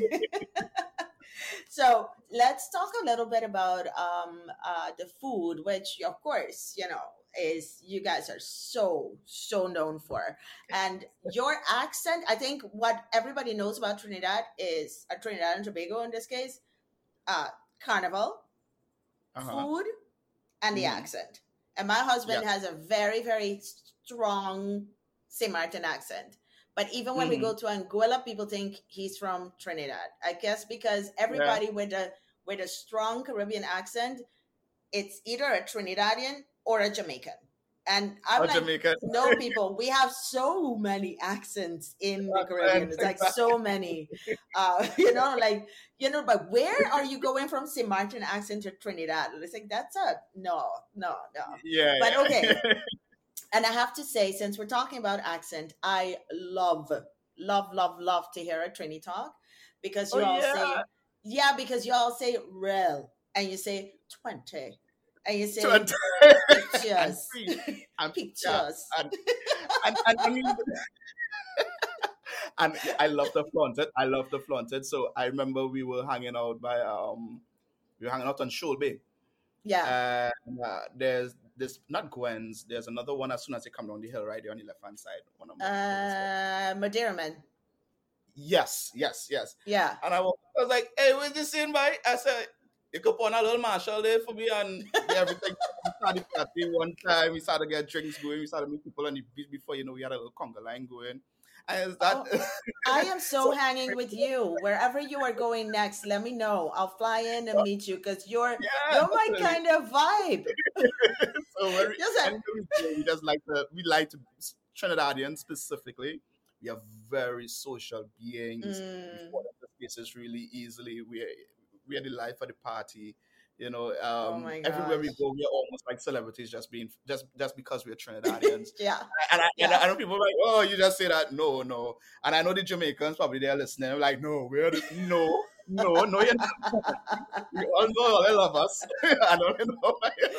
Speaker 1: So let's talk a little bit about um, uh, the food, which of course, you know, is you guys are so, so known for. And your accent, I think what everybody knows about Trinidad is uh, Trinidad and Tobago in this case, uh, carnival,
Speaker 2: Uh-huh.
Speaker 1: food, and the
Speaker 2: Mhm.
Speaker 1: accent. And my husband
Speaker 2: Yeah.
Speaker 1: has a very, very strong Saint Martin accent. But even when we
Speaker 2: Mhm.
Speaker 1: go to Anguilla, people think he's from Trinidad. I guess because
Speaker 2: Yeah.
Speaker 1: everybody with a with a strong Caribbean accent, it's either a Trinidadian or a Jamaican. And I'm
Speaker 2: Or
Speaker 1: like,
Speaker 2: Jamaican.
Speaker 1: no, people, we have so many accents in the Caribbean.
Speaker 2: Accents,
Speaker 1: It's like so many, uh, you know, like, you know, but where are you going from Saint Martin accent to Trinidad? It's like, that's a no, no, no.
Speaker 2: Yeah,
Speaker 1: But
Speaker 2: yeah.
Speaker 1: okay. And I have to say, since we're talking about accent, I love, love, love, love to hear a Trini talk because
Speaker 2: Oh
Speaker 1: you all
Speaker 2: yeah.
Speaker 1: say, yeah, because you all say real and you say twenty and you say
Speaker 2: Twenty and
Speaker 1: pictures,
Speaker 2: free and yeah,
Speaker 1: pictures.
Speaker 2: and and, and I mean, and I love the flaunted. I love the flaunted. So I remember we were hanging out by um we were hanging out on Shoal Bay.
Speaker 1: Yeah.
Speaker 2: And uh, there's this not Gwen's. There's another one as soon as you come down the hill, right there on the left hand side. One of my favorites.
Speaker 1: Uh, Madeira man.
Speaker 2: Yes, yes, yes.
Speaker 1: Yeah.
Speaker 2: And I was, I was like, "Hey, where's this in, by?" I said, "You could put on a little Marshall there for me and do everything." We started party one time. We started to get drinks going. We started to meet people on the beach. Before you know, we had a little conga line going. And it's that.
Speaker 1: Oh, I am so
Speaker 2: So,
Speaker 1: hanging with you. Wherever you are going next, let me know. I'll fly in and meet you because you're
Speaker 2: yeah,
Speaker 1: you're my
Speaker 2: definitely.
Speaker 1: kind of vibe.
Speaker 2: So when we,
Speaker 1: Yes, sir.
Speaker 2: when we, go, we just like to we like to Trinidadians specifically. We are very social beings. We
Speaker 1: Mm.
Speaker 2: fall into spaces really easily. We are we are the life of the party. You know,
Speaker 1: Oh
Speaker 2: um,
Speaker 1: my
Speaker 2: everywhere we
Speaker 1: gosh.
Speaker 2: go, we are almost like celebrities, just being just just because we're Trinidadians.
Speaker 1: Yeah.
Speaker 2: And I, and
Speaker 1: Yeah.
Speaker 2: I know people are like, oh, you just say that. No, no. And I know the Jamaicans probably they're listening. I'm like, no, we're the, no, no, no, you're not. We all know they love us. I don't know.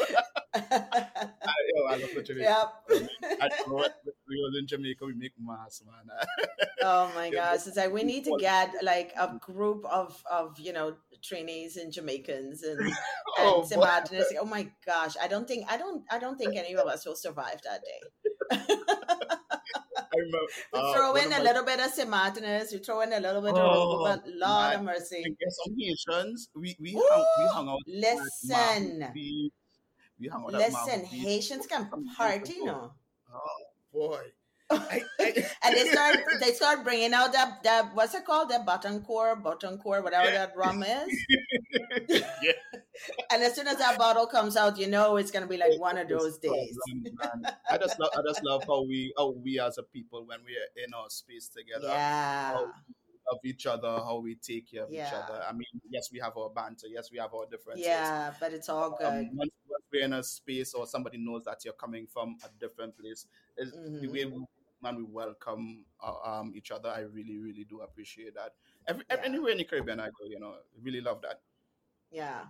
Speaker 2: I, yo, I love the Jamaicans.
Speaker 1: Yep.
Speaker 2: I mean, I don't know what we was in Jamaica, we make mass, man.
Speaker 1: Oh my
Speaker 2: You know,
Speaker 1: gosh. It's like we
Speaker 2: we
Speaker 1: need to
Speaker 2: fall-
Speaker 1: get like a group of of, you know, trainees and Jamaicans and and
Speaker 2: oh,
Speaker 1: Saint
Speaker 2: boy.
Speaker 1: Martin. Oh my gosh. I don't think I don't I don't think any of us will survive that day.
Speaker 2: I remember,
Speaker 1: We
Speaker 2: uh,
Speaker 1: throw
Speaker 2: one
Speaker 1: in
Speaker 2: of
Speaker 1: a
Speaker 2: my,
Speaker 1: little bit of Saint Martiners, we throw in a little bit of Robo,
Speaker 2: oh,
Speaker 1: but Lord
Speaker 2: man.
Speaker 1: of mercy.
Speaker 2: And get some Haitians. We we
Speaker 1: Woo!
Speaker 2: hung we hung out at
Speaker 1: Listen.
Speaker 2: Mahu. We hung out at
Speaker 1: Listen,
Speaker 2: Mahu Beach
Speaker 1: Haitians can
Speaker 2: some years
Speaker 1: party,
Speaker 2: ago.
Speaker 1: no?
Speaker 2: Oh boy. I, I
Speaker 1: And they start they start bringing out that that what's it called, that button core, button core, whatever
Speaker 2: yeah.
Speaker 1: that rum is.
Speaker 2: Yeah.
Speaker 1: And as soon as that bottle comes out, you know it's gonna be like one of
Speaker 2: This
Speaker 1: those days.
Speaker 2: problem, man. I just love, I just love how we, how we as a people, when we are in our space together, how
Speaker 1: Yeah,
Speaker 2: we love each other, how we take care of each
Speaker 1: yeah,
Speaker 2: other. I mean, yes, we have our banter, yes, we have our differences.
Speaker 1: yeah. But it's all
Speaker 2: Um,
Speaker 1: good.
Speaker 2: once, once we're in a space or somebody knows that you're coming from a different place, is the
Speaker 1: Hmm.
Speaker 2: way we, man, we welcome uh, um each other. I really, really do appreciate that. Every,
Speaker 1: Yeah,
Speaker 2: anywhere in the Caribbean I go, you know, really love that.
Speaker 1: yeah.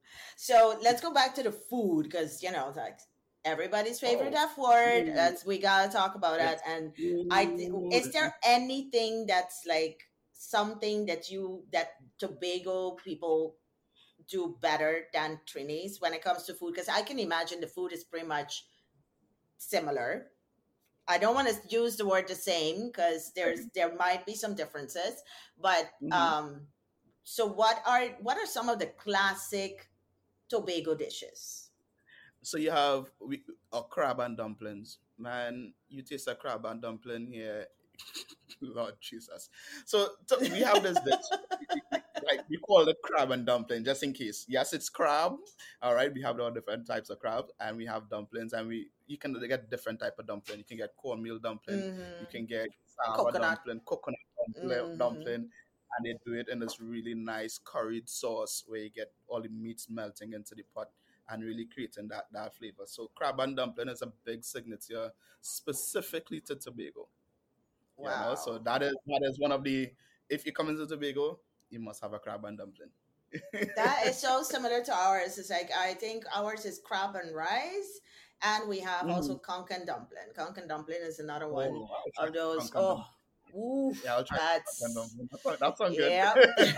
Speaker 1: So let's go back to the food because you know, like everybody's favorite
Speaker 2: Oh,
Speaker 1: F word.
Speaker 2: food.
Speaker 1: That's we gotta talk about that.
Speaker 2: Yes,
Speaker 1: And I, th- is
Speaker 2: food.
Speaker 1: there anything that's like something that you that Tobago people do better than Trinis when it comes to food? Because I can imagine the food is pretty much similar. I don't want to use the word the same because there's there might be some differences, but
Speaker 2: Mhm.
Speaker 1: um, so what are what are some of the classic Tobago dishes?
Speaker 2: So you have we, a crab and dumplings. Man, you taste a crab and dumpling here. Lord Jesus. So, so we have this dish. we- we- Like we call it crab and dumpling, just in case. Yes, it's crab. All right, we have all different types of crab, and we have dumplings, and we you can get different type of dumpling. You can get cornmeal dumpling, you
Speaker 1: Hmm.
Speaker 2: can get sava
Speaker 1: Coconut.
Speaker 2: dumpling, coconut dumpling,
Speaker 1: Hmm.
Speaker 2: dumpling, and they do it in this really nice curried sauce where you get all the meats melting into the pot and really creating that that flavor. So crab and dumpling is a big signature specifically to Tobago. You know, so
Speaker 1: Wow.
Speaker 2: that is that is one of the, if you come into Tobago, you must have a crab and dumpling.
Speaker 1: That is so similar to ours. It's like I think ours is crab and rice, and we have also
Speaker 2: Mhm.
Speaker 1: conch and dumpling. Conch and dumpling is another one
Speaker 2: Oh, I'll try
Speaker 1: of those.
Speaker 2: conch and
Speaker 1: Oh,
Speaker 2: dumpling.
Speaker 1: oof,
Speaker 2: Yeah, I'll try conch and
Speaker 1: that's
Speaker 2: dumpling. That sounds, that sounds good.
Speaker 1: yeah.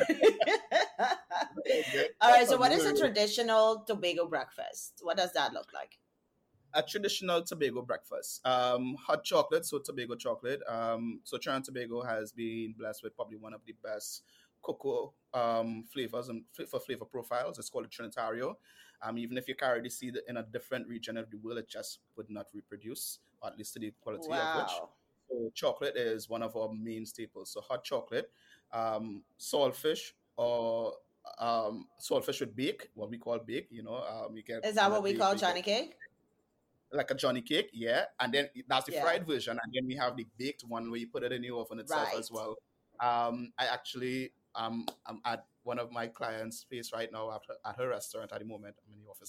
Speaker 2: That sounds good.
Speaker 1: All
Speaker 2: That
Speaker 1: right. So,
Speaker 2: sounds
Speaker 1: what is
Speaker 2: really
Speaker 1: a
Speaker 2: good.
Speaker 1: traditional Tobago breakfast? What does that look like?
Speaker 2: A traditional Tobago breakfast. Um, hot chocolate, so Tobago chocolate. Um, so Trinidad and Tobago has been blessed with probably one of the best cocoa um, flavors and fl- for flavor profiles. It's called a Trinitario. Um, even if you carry the seed in a different region of the world, it just would not reproduce, or at least to the quality of which.
Speaker 1: Wow.
Speaker 2: So chocolate is one of our main staples. So hot chocolate, um, saltfish, or um, saltfish with bake, what we call bake. You know, um, you get
Speaker 1: Is that what
Speaker 2: pulled
Speaker 1: we
Speaker 2: bake,
Speaker 1: call
Speaker 2: or you get
Speaker 1: Johnny cake?
Speaker 2: like a Johnny cake, yeah. And then that's the
Speaker 1: Yeah.
Speaker 2: fried version, and then we have the baked one where you put it in the oven itself as
Speaker 1: Right.
Speaker 2: well. Um, I actually um I'm at one of my clients' place right now after at her restaurant at the moment. I'm in the office,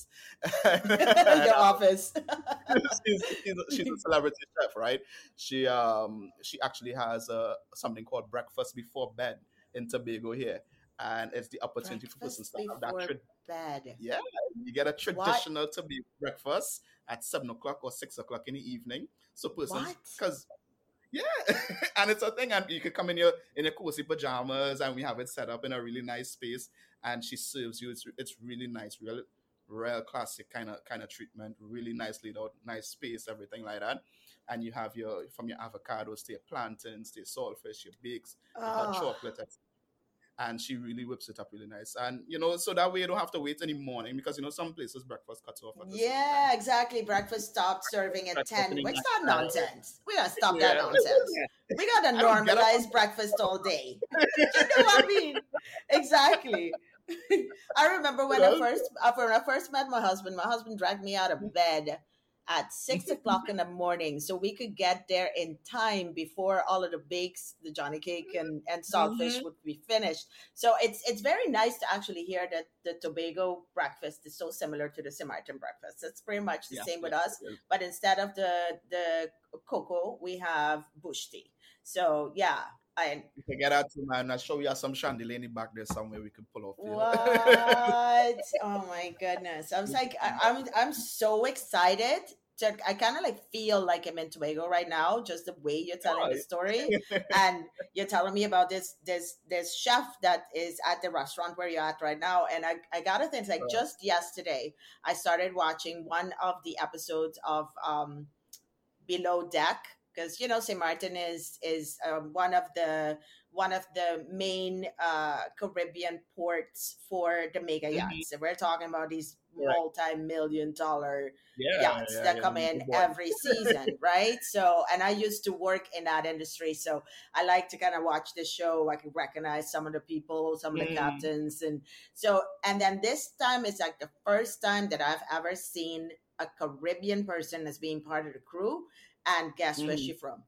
Speaker 2: and
Speaker 1: Your
Speaker 2: um,
Speaker 1: office.
Speaker 2: she's, she's, a, she's a celebrity chef, right? She um she actually has uh, something called breakfast before bed in Tobago here, and it's the opportunity for persons
Speaker 1: Breakfast
Speaker 2: to have that
Speaker 1: before
Speaker 2: tra-
Speaker 1: bed.
Speaker 2: yeah, you get a
Speaker 1: What?
Speaker 2: traditional to be breakfast at seven o'clock or six o'clock in the evening. So persons,
Speaker 1: What?
Speaker 2: because yeah, and it's a thing, and you could come in your in your cozy pajamas, and we have it set up in a really nice space, and she serves you. It's it's really nice, real, real classic kind of kind of treatment. Really nicely laid out, nice space, everything like that. And you have your from your avocados to your plantains to your saltfish, your bakes, your hot
Speaker 1: Oh.
Speaker 2: chocolate, and she really whips it up really nice. And you know, so that way you don't have to wait any morning because you know some places breakfast cuts off at a certain
Speaker 1: Yeah,
Speaker 2: time.
Speaker 1: exactly. Breakfast stopped serving at
Speaker 2: Breakfast in
Speaker 1: ten.
Speaker 2: the
Speaker 1: Which
Speaker 2: night
Speaker 1: that
Speaker 2: time.
Speaker 1: nonsense. We gotta stop that
Speaker 2: Yeah,
Speaker 1: nonsense. We gotta
Speaker 2: I don't get up.
Speaker 1: normalize breakfast all day. You know what I mean? Exactly. I remember when I
Speaker 2: You
Speaker 1: first uh, when I first met my husband, my husband dragged me out of bed at six o'clock in the morning so we could get there in time before all of the bakes, the Johnny cake and, and saltfish
Speaker 2: know?
Speaker 1: would be finished. So it's it's very nice to actually hear that the Tobago breakfast is so similar to the Samaritan breakfast. It's pretty much the
Speaker 2: Yes,
Speaker 1: same with
Speaker 2: yes,
Speaker 1: us,
Speaker 2: yes.
Speaker 1: but instead of the the cocoa, we have bush tea. So yeah, I
Speaker 2: You can get out to man. I'll show you some chandelier in the back there somewhere we can pull off for you.
Speaker 1: what? Oh my goodness! I was like, I, I'm I'm so excited. To, I kind of like feel like I'm in Tobago right now, just the way you're telling the story, and you're telling me about this this this chef that is at the restaurant where you're at right now. And I I gotta think like just yesterday I started watching one of the episodes of um Below Deck because you know Saint Martin is is um, one of the one of the main uh, Caribbean ports for the mega
Speaker 2: Mm-hmm.
Speaker 1: yachts. So we're talking about these
Speaker 2: Correct.
Speaker 1: multi-million dollar
Speaker 2: Yeah,
Speaker 1: yachts
Speaker 2: yeah,
Speaker 1: that
Speaker 2: yeah.
Speaker 1: come
Speaker 2: The
Speaker 1: in
Speaker 2: big boy.
Speaker 1: every season, right? So, and I used to work in that industry, so I like to kind of watch the show. I can recognize some of the people, some of the
Speaker 2: Mm,
Speaker 1: captains, and so, and then this time is like the first time that I've ever seen a Caribbean person as being part of the crew. And guess where
Speaker 2: mm.
Speaker 1: she from?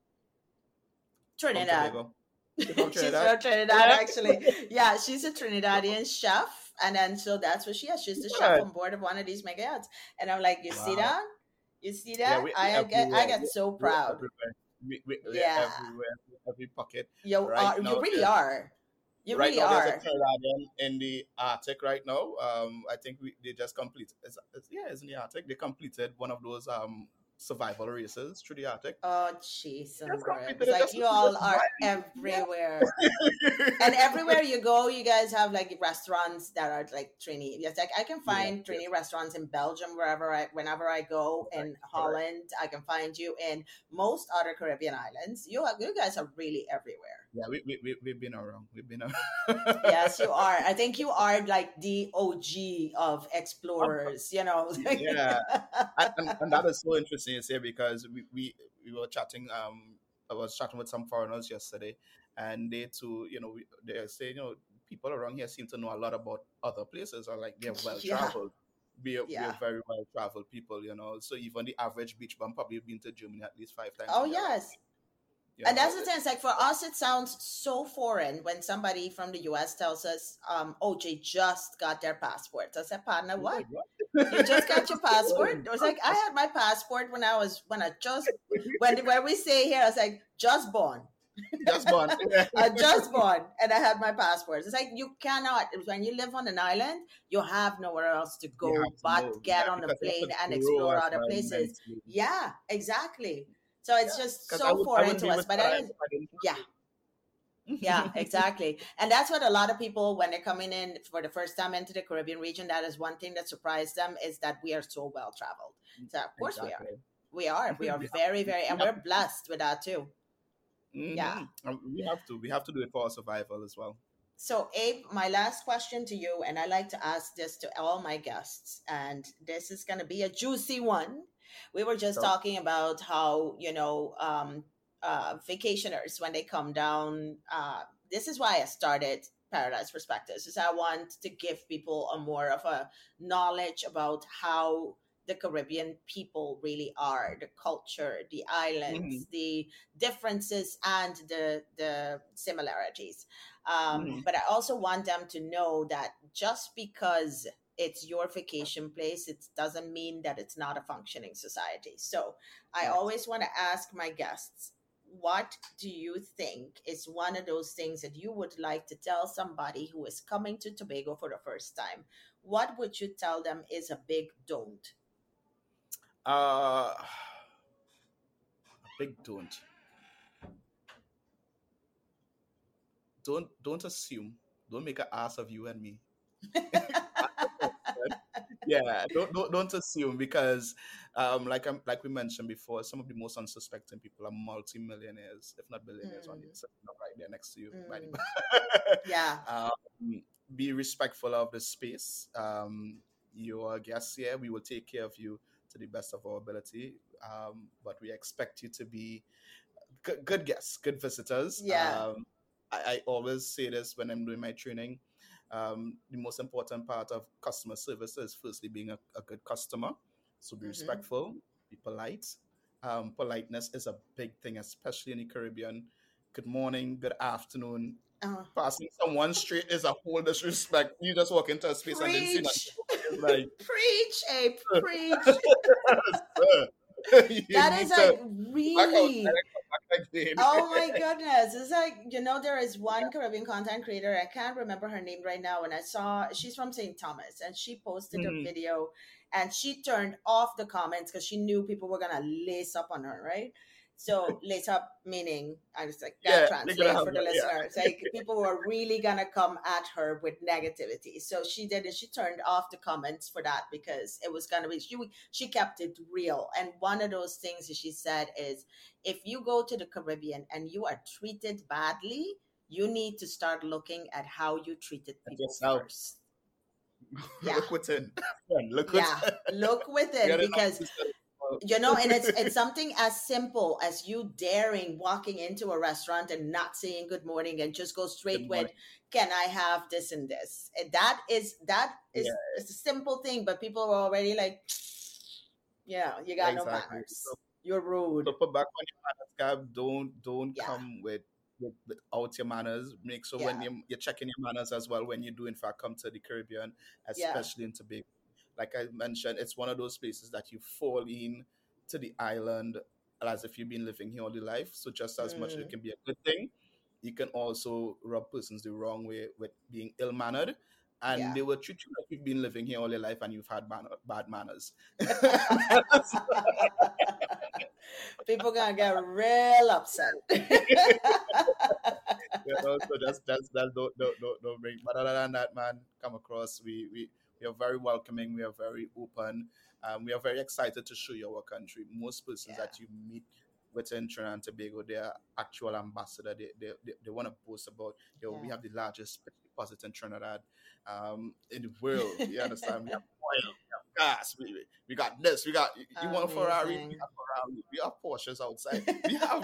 Speaker 2: From
Speaker 1: Trinidad.
Speaker 2: Tobago. You from
Speaker 1: She's
Speaker 2: Trinidad?
Speaker 1: from Trinidad, actually. Yeah, she's a Trinidadian chef. And then, so that's what she is. She's the chef
Speaker 2: Right.
Speaker 1: on board of one of these mega yachts. And I'm like, you see
Speaker 2: Wow.
Speaker 1: that? You see
Speaker 2: Yeah,
Speaker 1: that?
Speaker 2: we, we
Speaker 1: I get, I
Speaker 2: everywhere.
Speaker 1: get
Speaker 2: We,
Speaker 1: so
Speaker 2: we're
Speaker 1: proud.
Speaker 2: everywhere. We, we, we're
Speaker 1: Yeah,
Speaker 2: everywhere. Every pocket.
Speaker 1: you
Speaker 2: Right
Speaker 1: are.
Speaker 2: now,
Speaker 1: You really
Speaker 2: there's
Speaker 1: are. You
Speaker 2: right
Speaker 1: really
Speaker 2: now there's a
Speaker 1: are.
Speaker 2: Trinidadian in the Arctic right now. Um, I think we they just completed. It's, it's, yeah, it's in the Arctic. They completed one of those um survival races through the Arctic.
Speaker 1: Oh, jeez, and
Speaker 2: Just
Speaker 1: grip.
Speaker 2: completed
Speaker 1: It's
Speaker 2: it.
Speaker 1: like
Speaker 2: Just
Speaker 1: you all
Speaker 2: just
Speaker 1: are
Speaker 2: right. Yeah.
Speaker 1: everywhere. And everywhere you go, you guys have like restaurants that are like Trini. Yes, like I can
Speaker 2: Yeah.
Speaker 1: find Trini restaurants in Belgium wherever I, whenever I go. In
Speaker 2: Correct. Correct.
Speaker 1: Holland, I can find you in most other Caribbean islands. You are, you guys are really everywhere.
Speaker 2: Yeah, we we we we've been around. We've been around.
Speaker 1: Yes, you are. I think you are like the O G of explorers. You know.
Speaker 2: Yeah, and, and, and that is so interesting to say because we, we we were chatting. Um, I was chatting with some foreigners yesterday, and they too, you know, we, they're saying, you know, people around here seem to know a lot about other places, or like they're well
Speaker 1: Yeah,
Speaker 2: traveled. We are, we
Speaker 1: yeah.
Speaker 2: are very well traveled people, you know. So even the average beach bum probably been to Germany at least five times
Speaker 1: Oh
Speaker 2: in their life.
Speaker 1: yes.
Speaker 2: You
Speaker 1: And
Speaker 2: know,
Speaker 1: that's the thing. It's like for us, it sounds so foreign when somebody from the U S tells us, um, "Oh, they just got their passport." I said, "Partner,
Speaker 2: I'm
Speaker 1: what?
Speaker 2: like, what?
Speaker 1: You just got your passport?" I was like, "I had my passport when I was when I just when when we say here, I was like, just born,
Speaker 2: Just born.
Speaker 1: I just born, and I had my passport." It's like you cannot when you live on an island, you have nowhere else to
Speaker 2: You
Speaker 1: go
Speaker 2: have to
Speaker 1: but
Speaker 2: move,
Speaker 1: get
Speaker 2: yeah,
Speaker 1: on a
Speaker 2: because you have
Speaker 1: plane
Speaker 2: to
Speaker 1: and
Speaker 2: grow
Speaker 1: explore
Speaker 2: as
Speaker 1: other
Speaker 2: well
Speaker 1: places.
Speaker 2: mentally.
Speaker 1: Yeah, exactly. So it's
Speaker 2: Yeah,
Speaker 1: just
Speaker 2: because I
Speaker 1: so
Speaker 2: would I
Speaker 1: foreign
Speaker 2: wouldn't
Speaker 1: to
Speaker 2: be
Speaker 1: us.
Speaker 2: with
Speaker 1: But
Speaker 2: what I
Speaker 1: that
Speaker 2: am
Speaker 1: is,
Speaker 2: if I didn't
Speaker 1: yeah. Yeah,
Speaker 2: travel.
Speaker 1: exactly. And that's what a lot of people, when they're coming in for the first time into the Caribbean region, that is one thing that surprised them is that we are so well traveled. So, of course, we are.
Speaker 2: Exactly.
Speaker 1: We are. We are
Speaker 2: We have
Speaker 1: very,
Speaker 2: to.
Speaker 1: very,
Speaker 2: We
Speaker 1: and
Speaker 2: have
Speaker 1: we're blessed with that too. Yeah.
Speaker 2: hmm We have to. We have to do it for our survival as well.
Speaker 1: So, Abe, my last question to you, and I like to ask this to all my guests, and this is going to be a juicy one. We were just
Speaker 2: So,
Speaker 1: talking about how, you know, um, uh, vacationers, when they come down, uh, this is why I started Paradise Perspectives, is I want to give people a more of a knowledge about how the Caribbean people really are, the culture, the
Speaker 2: hmm
Speaker 1: islands, the differences, and the the similarities. Um,
Speaker 2: hmm
Speaker 1: but I also want them to know that just because it's your vacation place, it doesn't mean that it's not a functioning society. So I
Speaker 2: correct.
Speaker 1: always want to ask my guests, what do you think is one of those things that you would like to tell somebody who is coming to Tobago for the first time? What would you tell them is a big don't?
Speaker 2: Uh, a big don't. Don't don't assume. Don't make an ass of you and me. Yeah, don't, don't don't assume because, um, like I'm like we mentioned before, some of the most unsuspecting people are multi-millionaires, if not billionaires, on you,
Speaker 1: Mm,
Speaker 2: sitting up right there next to you. By
Speaker 1: mm,
Speaker 2: the
Speaker 1: yeah.
Speaker 2: um, be respectful of the space. Um, you're a guest here. We will take care of you to the best of our ability. Um, but we expect you to be good, good guests, good visitors.
Speaker 1: Yeah.
Speaker 2: Um, I, I always say this when I'm doing my training. Um, the most important part of customer service is firstly being a, a good customer. So be
Speaker 1: Mm-hmm.
Speaker 2: respectful, be polite. Um, politeness is a big thing, especially in the Caribbean. Good morning, good afternoon.
Speaker 1: Uh,
Speaker 2: Passing someone straight is a whole disrespect. You just walk into a space and then see that
Speaker 1: preach.
Speaker 2: it's like,
Speaker 1: Preach, Abe. Preach.
Speaker 2: sir, you
Speaker 1: That
Speaker 2: need
Speaker 1: is
Speaker 2: to
Speaker 1: like
Speaker 2: back out,
Speaker 1: really.
Speaker 2: back again.
Speaker 1: Oh my goodness. It's like, you know, there is one Caribbean content creator. I can't remember her name right now. And I saw she's from Saint Thomas and she posted a
Speaker 2: Mhm.
Speaker 1: video and she turned off the comments because she knew people were going to lace up on her, right? So lace up meaning, I was like, that
Speaker 2: Yeah, they're gonna
Speaker 1: translate
Speaker 2: have
Speaker 1: for the
Speaker 2: that. Yeah.
Speaker 1: listeners. Like people were really going to come at her with negativity. So she did it. She turned off the comments for that because it was going to be, she, she kept it real. And one of those things that she said is, if you go to the Caribbean and you are treated badly, you need to start looking at how you treated
Speaker 2: At
Speaker 1: people
Speaker 2: yourself.
Speaker 1: first. Yeah.
Speaker 2: Look within. Friend, look
Speaker 1: Yeah,
Speaker 2: within.
Speaker 1: look
Speaker 2: We
Speaker 1: within,
Speaker 2: got enough
Speaker 1: because
Speaker 2: to say.
Speaker 1: you know, and it's it's something as simple as you daring walking into a restaurant and not saying good morning and just go straight
Speaker 2: Good
Speaker 1: with,
Speaker 2: morning.
Speaker 1: can I have this and this? And that is that is
Speaker 2: Yeah,
Speaker 1: it's a simple thing, but people are already like, yeah, you got no
Speaker 2: exactly.
Speaker 1: manners.
Speaker 2: So,
Speaker 1: You're rude.
Speaker 2: so put back on your manners, Gab. Don't don't
Speaker 1: Yeah,
Speaker 2: come with, with without your manners. Make sure when
Speaker 1: yeah,
Speaker 2: you you're checking your manners as well when you do in fact come to the Caribbean,
Speaker 1: yeah.
Speaker 2: especially in Tobago. Like I mentioned, it's one of those places that you fall in to the island as if you've been living here all your life. So just as much as it
Speaker 1: Mm,
Speaker 2: can be a good thing, you can also rub persons the wrong way with being ill mannered, and
Speaker 1: yeah.
Speaker 2: they will treat you like you've been living here all your life and you've had man- bad manners.
Speaker 1: People gonna get real upset.
Speaker 2: You know, so just just that don't don't don't, don't bring. But other than that, man, come across. We we we are very welcoming. We are very open. Um, we are very excited to show you our country. Most persons
Speaker 1: Yeah,
Speaker 2: that you meet within Trinidad and Tobago, they are actual ambassador. They they they, they want to boast about. You know, we
Speaker 1: yeah.
Speaker 2: have the largest deposit in Trinidad, um, in the world. You understand? We have oil. We have gas. We, we we got this. We got. You, you want a Ferrari? We
Speaker 1: Amazing.
Speaker 2: have Ferrari. We have Porsches outside. We have.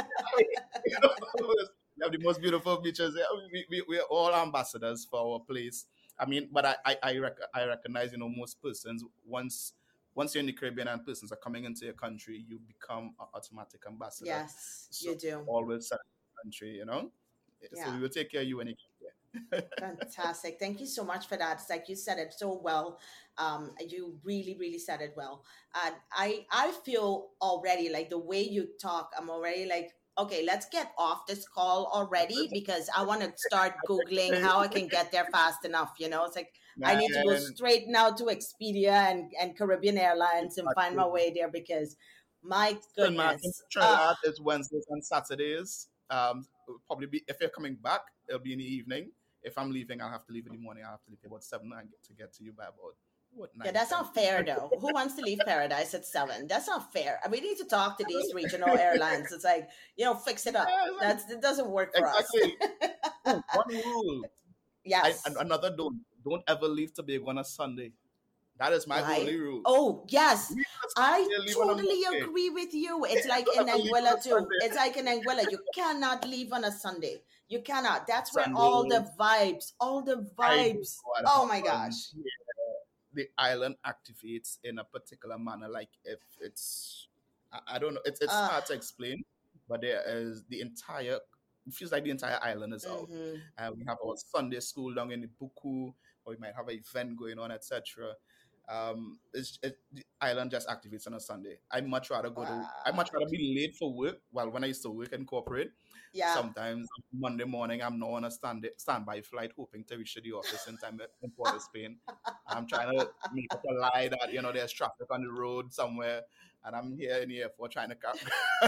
Speaker 2: You know, we have the most beautiful beaches. Yeah, We, we, we are all ambassadors for our place. I mean, but I I I, rec- I recognize, you know, most persons once once you're in the Caribbean and persons are coming into your country, you become an automatic ambassador.
Speaker 1: Yes,
Speaker 2: So
Speaker 1: you do.
Speaker 2: always serve the country, you know. So
Speaker 1: Yeah.
Speaker 2: we will take care of you when you get here.
Speaker 1: Fantastic. Thank you so much for that. It's like you said it so well. Um, you really, really said it well. And I I feel already like the way you talk, I'm already like, okay, let's get off this call already because I want to start Googling how I can get there fast enough. You know, it's like I need to go
Speaker 2: Man,
Speaker 1: straight now to Expedia and, and Caribbean Airlines and find my way there because my
Speaker 2: Listen, man, in
Speaker 1: goodness. Uh,
Speaker 2: Trinidad is Wednesdays and Saturdays. Um, it'll probably be if you're coming back, it'll be in the evening. If I'm leaving, I'll have to leave in the morning. I'll have to leave about seven and get to get to you by about what
Speaker 1: Yeah,
Speaker 2: nine
Speaker 1: that's
Speaker 2: ten.
Speaker 1: not fair though. Who wants to leave paradise at seven? That's not fair. We need to talk to these regional airlines. It's like, you know, fix it up.
Speaker 2: Yeah, it's like-
Speaker 1: That's it doesn't work for us.
Speaker 2: exactly. Oh, one rule. I,
Speaker 1: Yes.
Speaker 2: and another don't don't ever leave Tobago on a Sunday. That is my
Speaker 1: Right.
Speaker 2: only rule.
Speaker 1: Oh, yes.
Speaker 2: Leave on a
Speaker 1: I
Speaker 2: Sunday, leave on a
Speaker 1: totally
Speaker 2: Monday.
Speaker 1: agree with you. It's like
Speaker 2: Don't
Speaker 1: in
Speaker 2: ever leave on
Speaker 1: Anguilla
Speaker 2: a
Speaker 1: too.
Speaker 2: Sunday.
Speaker 1: It's like in Anguilla. You cannot leave on a Sunday. You cannot. That's where all
Speaker 2: Sunday.
Speaker 1: the vibes, all the
Speaker 2: I know
Speaker 1: vibes.
Speaker 2: what
Speaker 1: Oh my
Speaker 2: happens
Speaker 1: gosh.
Speaker 2: here. The island activates in a particular manner. Like if it's, I, I don't know, it's it's
Speaker 1: Uh,
Speaker 2: hard to explain, but there is the entire. It feels like the entire island is out.
Speaker 1: mhm.
Speaker 2: Uh, we have our Sunday school down in the Buku, or we might have an event going on, et cetera. Um, it's, it, the island just activates on a Sunday. I much rather go to. I much
Speaker 1: Wow.
Speaker 2: rather be late for work. Well, when I used to work in corporate,
Speaker 1: Yeah.
Speaker 2: sometimes Monday morning I'm now on a stand standby flight, hoping to reach the office in time in Port of Spain. I'm trying to make up a lie that you know there's traffic on the road somewhere, and I'm here in the airport trying to come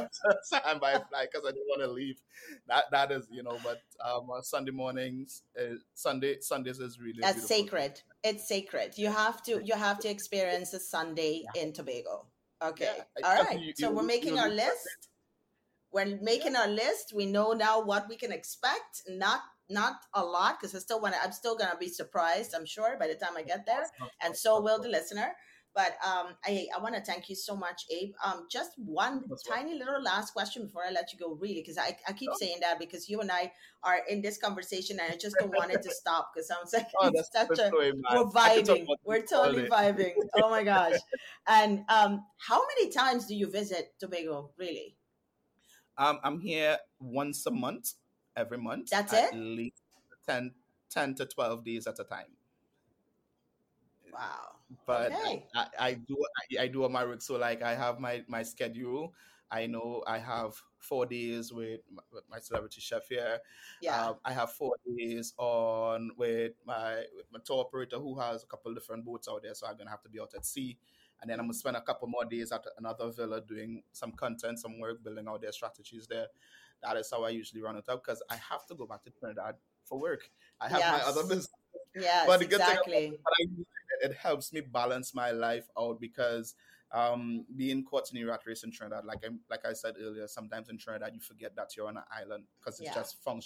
Speaker 2: standby flight because I don't want to leave. That that is you know, but um, uh, Sunday mornings, uh, Sunday Sundays is really a
Speaker 1: That's
Speaker 2: beautiful thing.
Speaker 1: sacred. It's sacred. You have to you have to experience a Sunday in Tobago. Okay.
Speaker 2: Yeah, I-
Speaker 1: All
Speaker 2: trust
Speaker 1: right.
Speaker 2: me, you-
Speaker 1: So
Speaker 2: you-
Speaker 1: we're
Speaker 2: you-
Speaker 1: making
Speaker 2: you
Speaker 1: our
Speaker 2: look-
Speaker 1: list. We're making our list. We know now what we can expect. Not not a lot because I still want to. I'm still gonna be surprised. I'm sure by the time I get there, and so will the listener. But um, I I want to thank you so much, Abe. Um, just one
Speaker 2: That's what-
Speaker 1: tiny little last question before I let you go, really, because I, I keep
Speaker 2: Sure.
Speaker 1: saying that because you and I are in this conversation, and I just don't want it to stop because I'm like
Speaker 2: Oh,
Speaker 1: it's
Speaker 2: that's
Speaker 1: such
Speaker 2: the
Speaker 1: a
Speaker 2: story, man.
Speaker 1: we're
Speaker 2: I can talk
Speaker 1: vibing.
Speaker 2: about
Speaker 1: We're
Speaker 2: this all
Speaker 1: totally
Speaker 2: day.
Speaker 1: vibing. Oh my gosh! And um, how many times do you visit Tobago? Really?
Speaker 2: Um, I'm here once a month, every month.
Speaker 1: That's
Speaker 2: at
Speaker 1: it?
Speaker 2: least ten, ten to twelve days at a time.
Speaker 1: Wow.
Speaker 2: But
Speaker 1: Okay.
Speaker 2: I, I, I do I, I do my work. So like I have my, my schedule. I know I have four days with my, with my celebrity chef here.
Speaker 1: Yeah.
Speaker 2: Um, I have four days on with my with my tour operator who has a couple different boats out there. So I'm gonna have to be out at sea. And then I'm gonna spend a couple more days at another villa doing some content, some work, building out their strategies there. That is how I usually run it up because I have to go back to Trinidad for work. I have my other
Speaker 1: Yes.
Speaker 2: business.
Speaker 1: Yes.
Speaker 2: But the good thing about
Speaker 1: Exactly.
Speaker 2: but I use it, it helps me balance my life out because um, being caught in the rat race in Trinidad, like I like I said earlier, sometimes in Trinidad you forget that you're on an island because it
Speaker 1: Yeah.
Speaker 2: just functions like a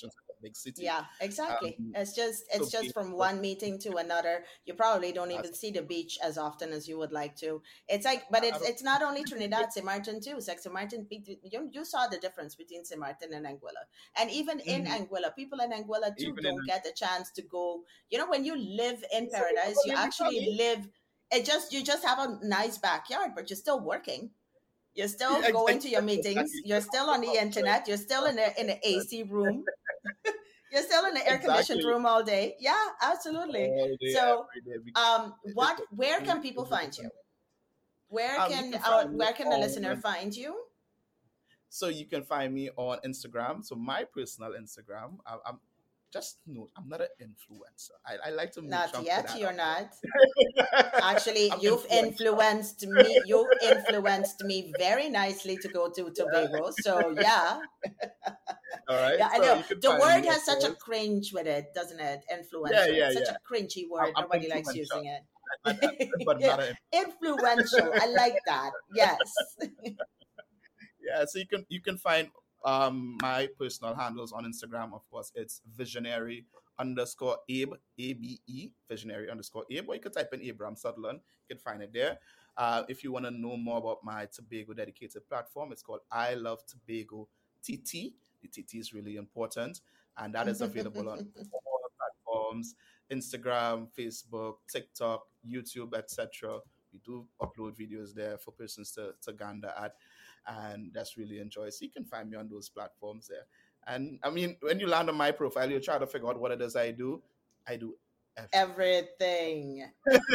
Speaker 2: big city.
Speaker 1: Yeah, exactly.
Speaker 2: Um,
Speaker 1: It's just
Speaker 2: so
Speaker 1: it's just
Speaker 2: being
Speaker 1: from
Speaker 2: close
Speaker 1: one meeting to another. You probably don't
Speaker 2: that's
Speaker 1: even see the beach as often as you would like to. It's like, but
Speaker 2: I
Speaker 1: it's
Speaker 2: don't
Speaker 1: it's not only Trinidad, Saint Martin too. It's like Saint Martin, you, you saw the difference between Saint Martin and Anguilla, and even in
Speaker 2: Mhm.
Speaker 1: Anguilla, people in Anguilla too
Speaker 2: Even in
Speaker 1: don't get a chance to go. You know, when you live in
Speaker 2: so
Speaker 1: paradise, you
Speaker 2: in
Speaker 1: actually
Speaker 2: Italy,
Speaker 1: live. It just you just have a nice backyard, but you're still working. You're still
Speaker 2: ex-
Speaker 1: going to your
Speaker 2: exactly,
Speaker 1: meetings.
Speaker 2: exactly.
Speaker 1: You're still on the internet. You're still in a in an A C room. You're still in the air conditioned
Speaker 2: Exactly.
Speaker 1: room all day. Yeah, absolutely.
Speaker 2: All day,
Speaker 1: So,
Speaker 2: every day. We,
Speaker 1: um,
Speaker 2: it,
Speaker 1: what?
Speaker 2: it,
Speaker 1: Where
Speaker 2: we
Speaker 1: can
Speaker 2: live
Speaker 1: people
Speaker 2: a
Speaker 1: find you?
Speaker 2: different.
Speaker 1: Where
Speaker 2: Um, you
Speaker 1: can
Speaker 2: can
Speaker 1: uh,
Speaker 2: find me
Speaker 1: where can the listener
Speaker 2: on.
Speaker 1: find you?
Speaker 2: So you can find me on Instagram. So my personal Instagram. I, I'm just no. I'm not an influencer. I, I like to make
Speaker 1: Not
Speaker 2: sure I'm put
Speaker 1: yet.
Speaker 2: that
Speaker 1: You're
Speaker 2: out
Speaker 1: not.
Speaker 2: there.
Speaker 1: Actually,
Speaker 2: I'm
Speaker 1: you've
Speaker 2: influential.
Speaker 1: influenced me. You influenced me very nicely to go to Tobago. So yeah,
Speaker 2: All right.
Speaker 1: yeah. I
Speaker 2: So
Speaker 1: know
Speaker 2: you can
Speaker 1: the
Speaker 2: find
Speaker 1: word
Speaker 2: me, of
Speaker 1: has such a
Speaker 2: course.
Speaker 1: cringe with it, doesn't it?
Speaker 2: Yeah,
Speaker 1: Influencer.
Speaker 2: yeah,
Speaker 1: It's such
Speaker 2: yeah.
Speaker 1: a cringy
Speaker 2: I'm,
Speaker 1: word.
Speaker 2: I'm
Speaker 1: Nobody likes
Speaker 2: influential,
Speaker 1: using it.
Speaker 2: I, I, but
Speaker 1: Yeah.
Speaker 2: not an.
Speaker 1: Influential. I like that. Yes.
Speaker 2: Yeah, so you can you can find um my personal handles on Instagram. Of course, it's visionary underscore Abe, A B E, visionary underscore Abe, or you can type in Abraham Sutherland. You can find it there. Uh, if you want to know more about my Tobago dedicated platform, it's called I Love Tobago T T. The T T is really important, and that is available on all platforms: Instagram, Facebook, TikTok, YouTube, et cetera. We do upload videos there for persons to, to gander at, and that's really enjoy. So you can find me on those platforms there. And I mean, when you land on my profile, you try to figure out what it is I do. I do everything.
Speaker 1: Everything.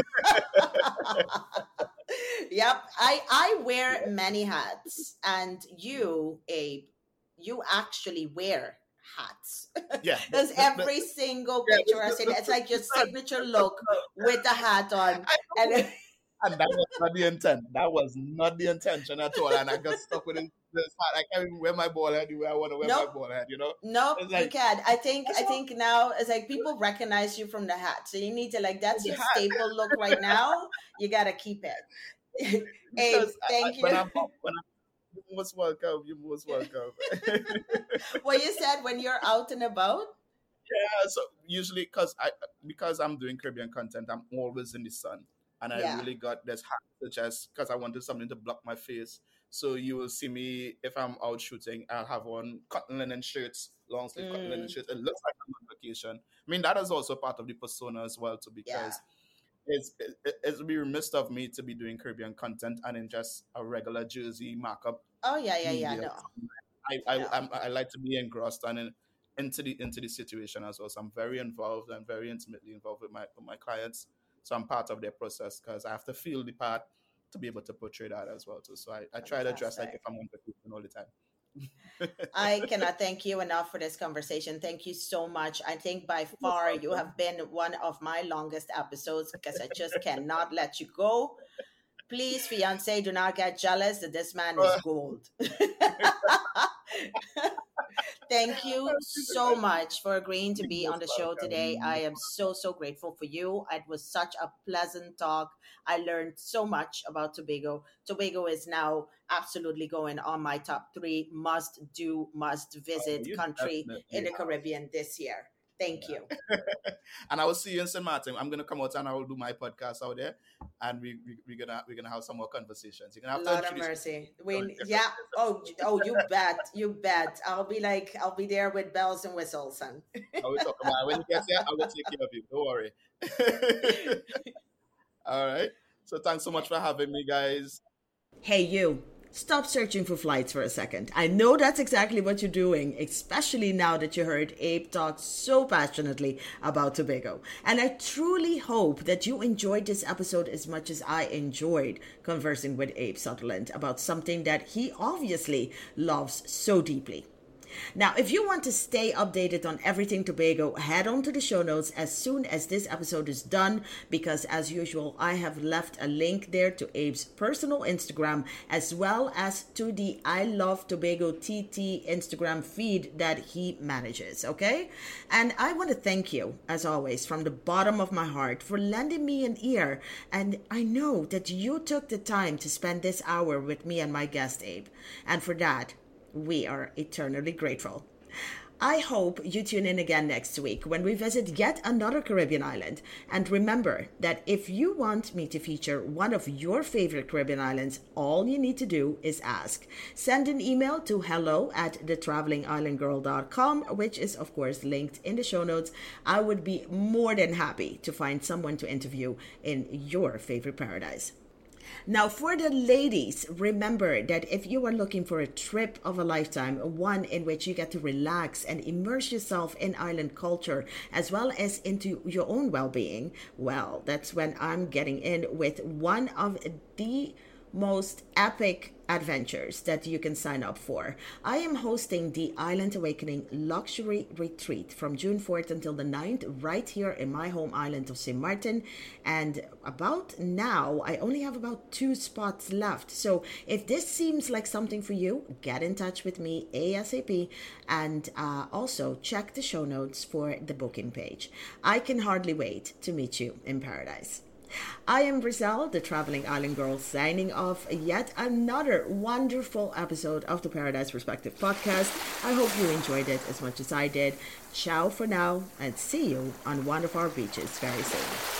Speaker 1: Yep. I I wear many hats, and you, Abe, you actually wear hats.
Speaker 2: Yeah, the,
Speaker 1: Because
Speaker 2: the, the,
Speaker 1: every single
Speaker 2: yeah,
Speaker 1: picture I
Speaker 2: the,
Speaker 1: see,
Speaker 2: the,
Speaker 1: it's
Speaker 2: the,
Speaker 1: like your
Speaker 2: the sun,
Speaker 1: signature
Speaker 2: the,
Speaker 1: look
Speaker 2: the,
Speaker 1: with a hat on,
Speaker 2: I know.
Speaker 1: and
Speaker 2: And that was not the intent. That was not the intention at all. And I got stuck with this, this hat. I can't even wear my ball head the way I want to wear my
Speaker 1: nope.
Speaker 2: ball head, you know?
Speaker 1: Nope,
Speaker 2: It's
Speaker 1: you
Speaker 2: like,
Speaker 1: can't. I think
Speaker 2: that's
Speaker 1: I
Speaker 2: all
Speaker 1: think now it's like people recognize you from the hat. So you need to like that's
Speaker 2: the
Speaker 1: your
Speaker 2: hat.
Speaker 1: staple look right now. You gotta keep it. Abe,
Speaker 2: Because I, I,
Speaker 1: thank
Speaker 2: when
Speaker 1: you.
Speaker 2: I'm up, when I'm, you're most welcome. You're most welcome.
Speaker 1: What you said when you're out and about?
Speaker 2: Yeah, so usually because I because I'm doing Caribbean content, I'm always in the sun, and I
Speaker 1: Yeah.
Speaker 2: really got this hat such as because I wanted something to block my face. So you will see me if I'm out shooting, I'll have on cotton linen shirts, long sleeve cotton linen
Speaker 1: Mm,
Speaker 2: shirts. It looks like I'm on vacation. I mean that is also part of the persona as well, too,
Speaker 1: yeah.
Speaker 2: because it's it, it's be remiss of me to be doing Caribbean content and in just a regular jersey markup
Speaker 1: Oh yeah, yeah, yeah.
Speaker 2: media.
Speaker 1: No,
Speaker 2: I I
Speaker 1: no.
Speaker 2: I'm, I like to be engrossed and in, into the into the situation as well. So I'm very involved and very intimately involved with my with my clients. So I'm part of their process because I have to feel the part to be able to portray that as well too. So I, I try to dress like if
Speaker 1: Fantastic.
Speaker 2: I'm on vacation all the time.
Speaker 1: I cannot thank you enough for this conversation. Thank you so much. I think by
Speaker 2: No
Speaker 1: far you
Speaker 2: problem.
Speaker 1: have been one of my longest episodes because I just cannot let you go. Please, fiance, do not get jealous that this man is
Speaker 2: Uh,
Speaker 1: gold. Thank you so much for agreeing to
Speaker 2: you're
Speaker 1: be on
Speaker 2: most
Speaker 1: the show today. I
Speaker 2: welcome.
Speaker 1: am so, so grateful for you. It was such a pleasant talk. I learned so much about Tobago. Tobago is now absolutely going on my top three must do, must
Speaker 2: Oh,
Speaker 1: visit
Speaker 2: you
Speaker 1: country in
Speaker 2: definitely
Speaker 1: the
Speaker 2: have.
Speaker 1: Caribbean this year. Thank you.
Speaker 2: And I will see you in Saint Martin. I'm gonna come out and I will do my podcast out there, and we, we we're gonna we're gonna have some more conversations. You're gonna have to
Speaker 1: Lord of
Speaker 2: introduce
Speaker 1: mercy.
Speaker 2: yourself.
Speaker 1: We yeah. Oh, oh, you bet. You bet. I'll be like, I'll be there with bells and whistles, son.
Speaker 2: I will talk about it. When you get here, I will take care of you. Don't worry. All right. So thanks so much for having me, guys.
Speaker 1: Hey, you. Stop searching for flights for a second. I know that's exactly what you're doing, especially now that you heard Abe talk so passionately about Tobago. And I truly hope that you enjoyed this episode as much as I enjoyed conversing with Abe Sutherland about something that he obviously loves so deeply. Now, if you want to stay updated on everything Tobago, head on to the show notes as soon as this episode is done, because as usual, I have left a link there to Abe's personal Instagram as well as to the I Love Tobago T T Instagram feed that he manages, okay? And I want to thank you, as always, from the bottom of my heart for lending me an ear. And I know that you took the time to spend this hour with me and my guest, Abe. And for that, we are eternally grateful. I hope you tune in again next week when we visit yet another Caribbean island. And remember that if you want me to feature one of your favorite Caribbean islands, all you need to do is ask. Send an email to hello at the traveling island girl dot com, which is of course linked in the show notes. I would be more than happy to find someone to interview in your favorite paradise. Now, for the ladies, remember that if you are looking for a trip of a lifetime, one in which you get to relax and immerse yourself in island culture, as well as into your own well-being, well, that's when I'm getting in with one of the most epic adventures that you can sign up for. I am hosting the Island Awakening Luxury Retreat from June fourth until the ninth right here in my home island of Saint Martin. And about now, I only have about two spots left. So if this seems like something for you, get in touch with me ASAP, and uh, also check the show notes for the booking page. I can hardly wait to meet you in paradise. I am Briselle, the Traveling Island Girl, signing off yet another wonderful episode of the Paradise Perspective podcast. I hope you enjoyed it as much as I did. Ciao for now, and see you on one of our beaches very soon.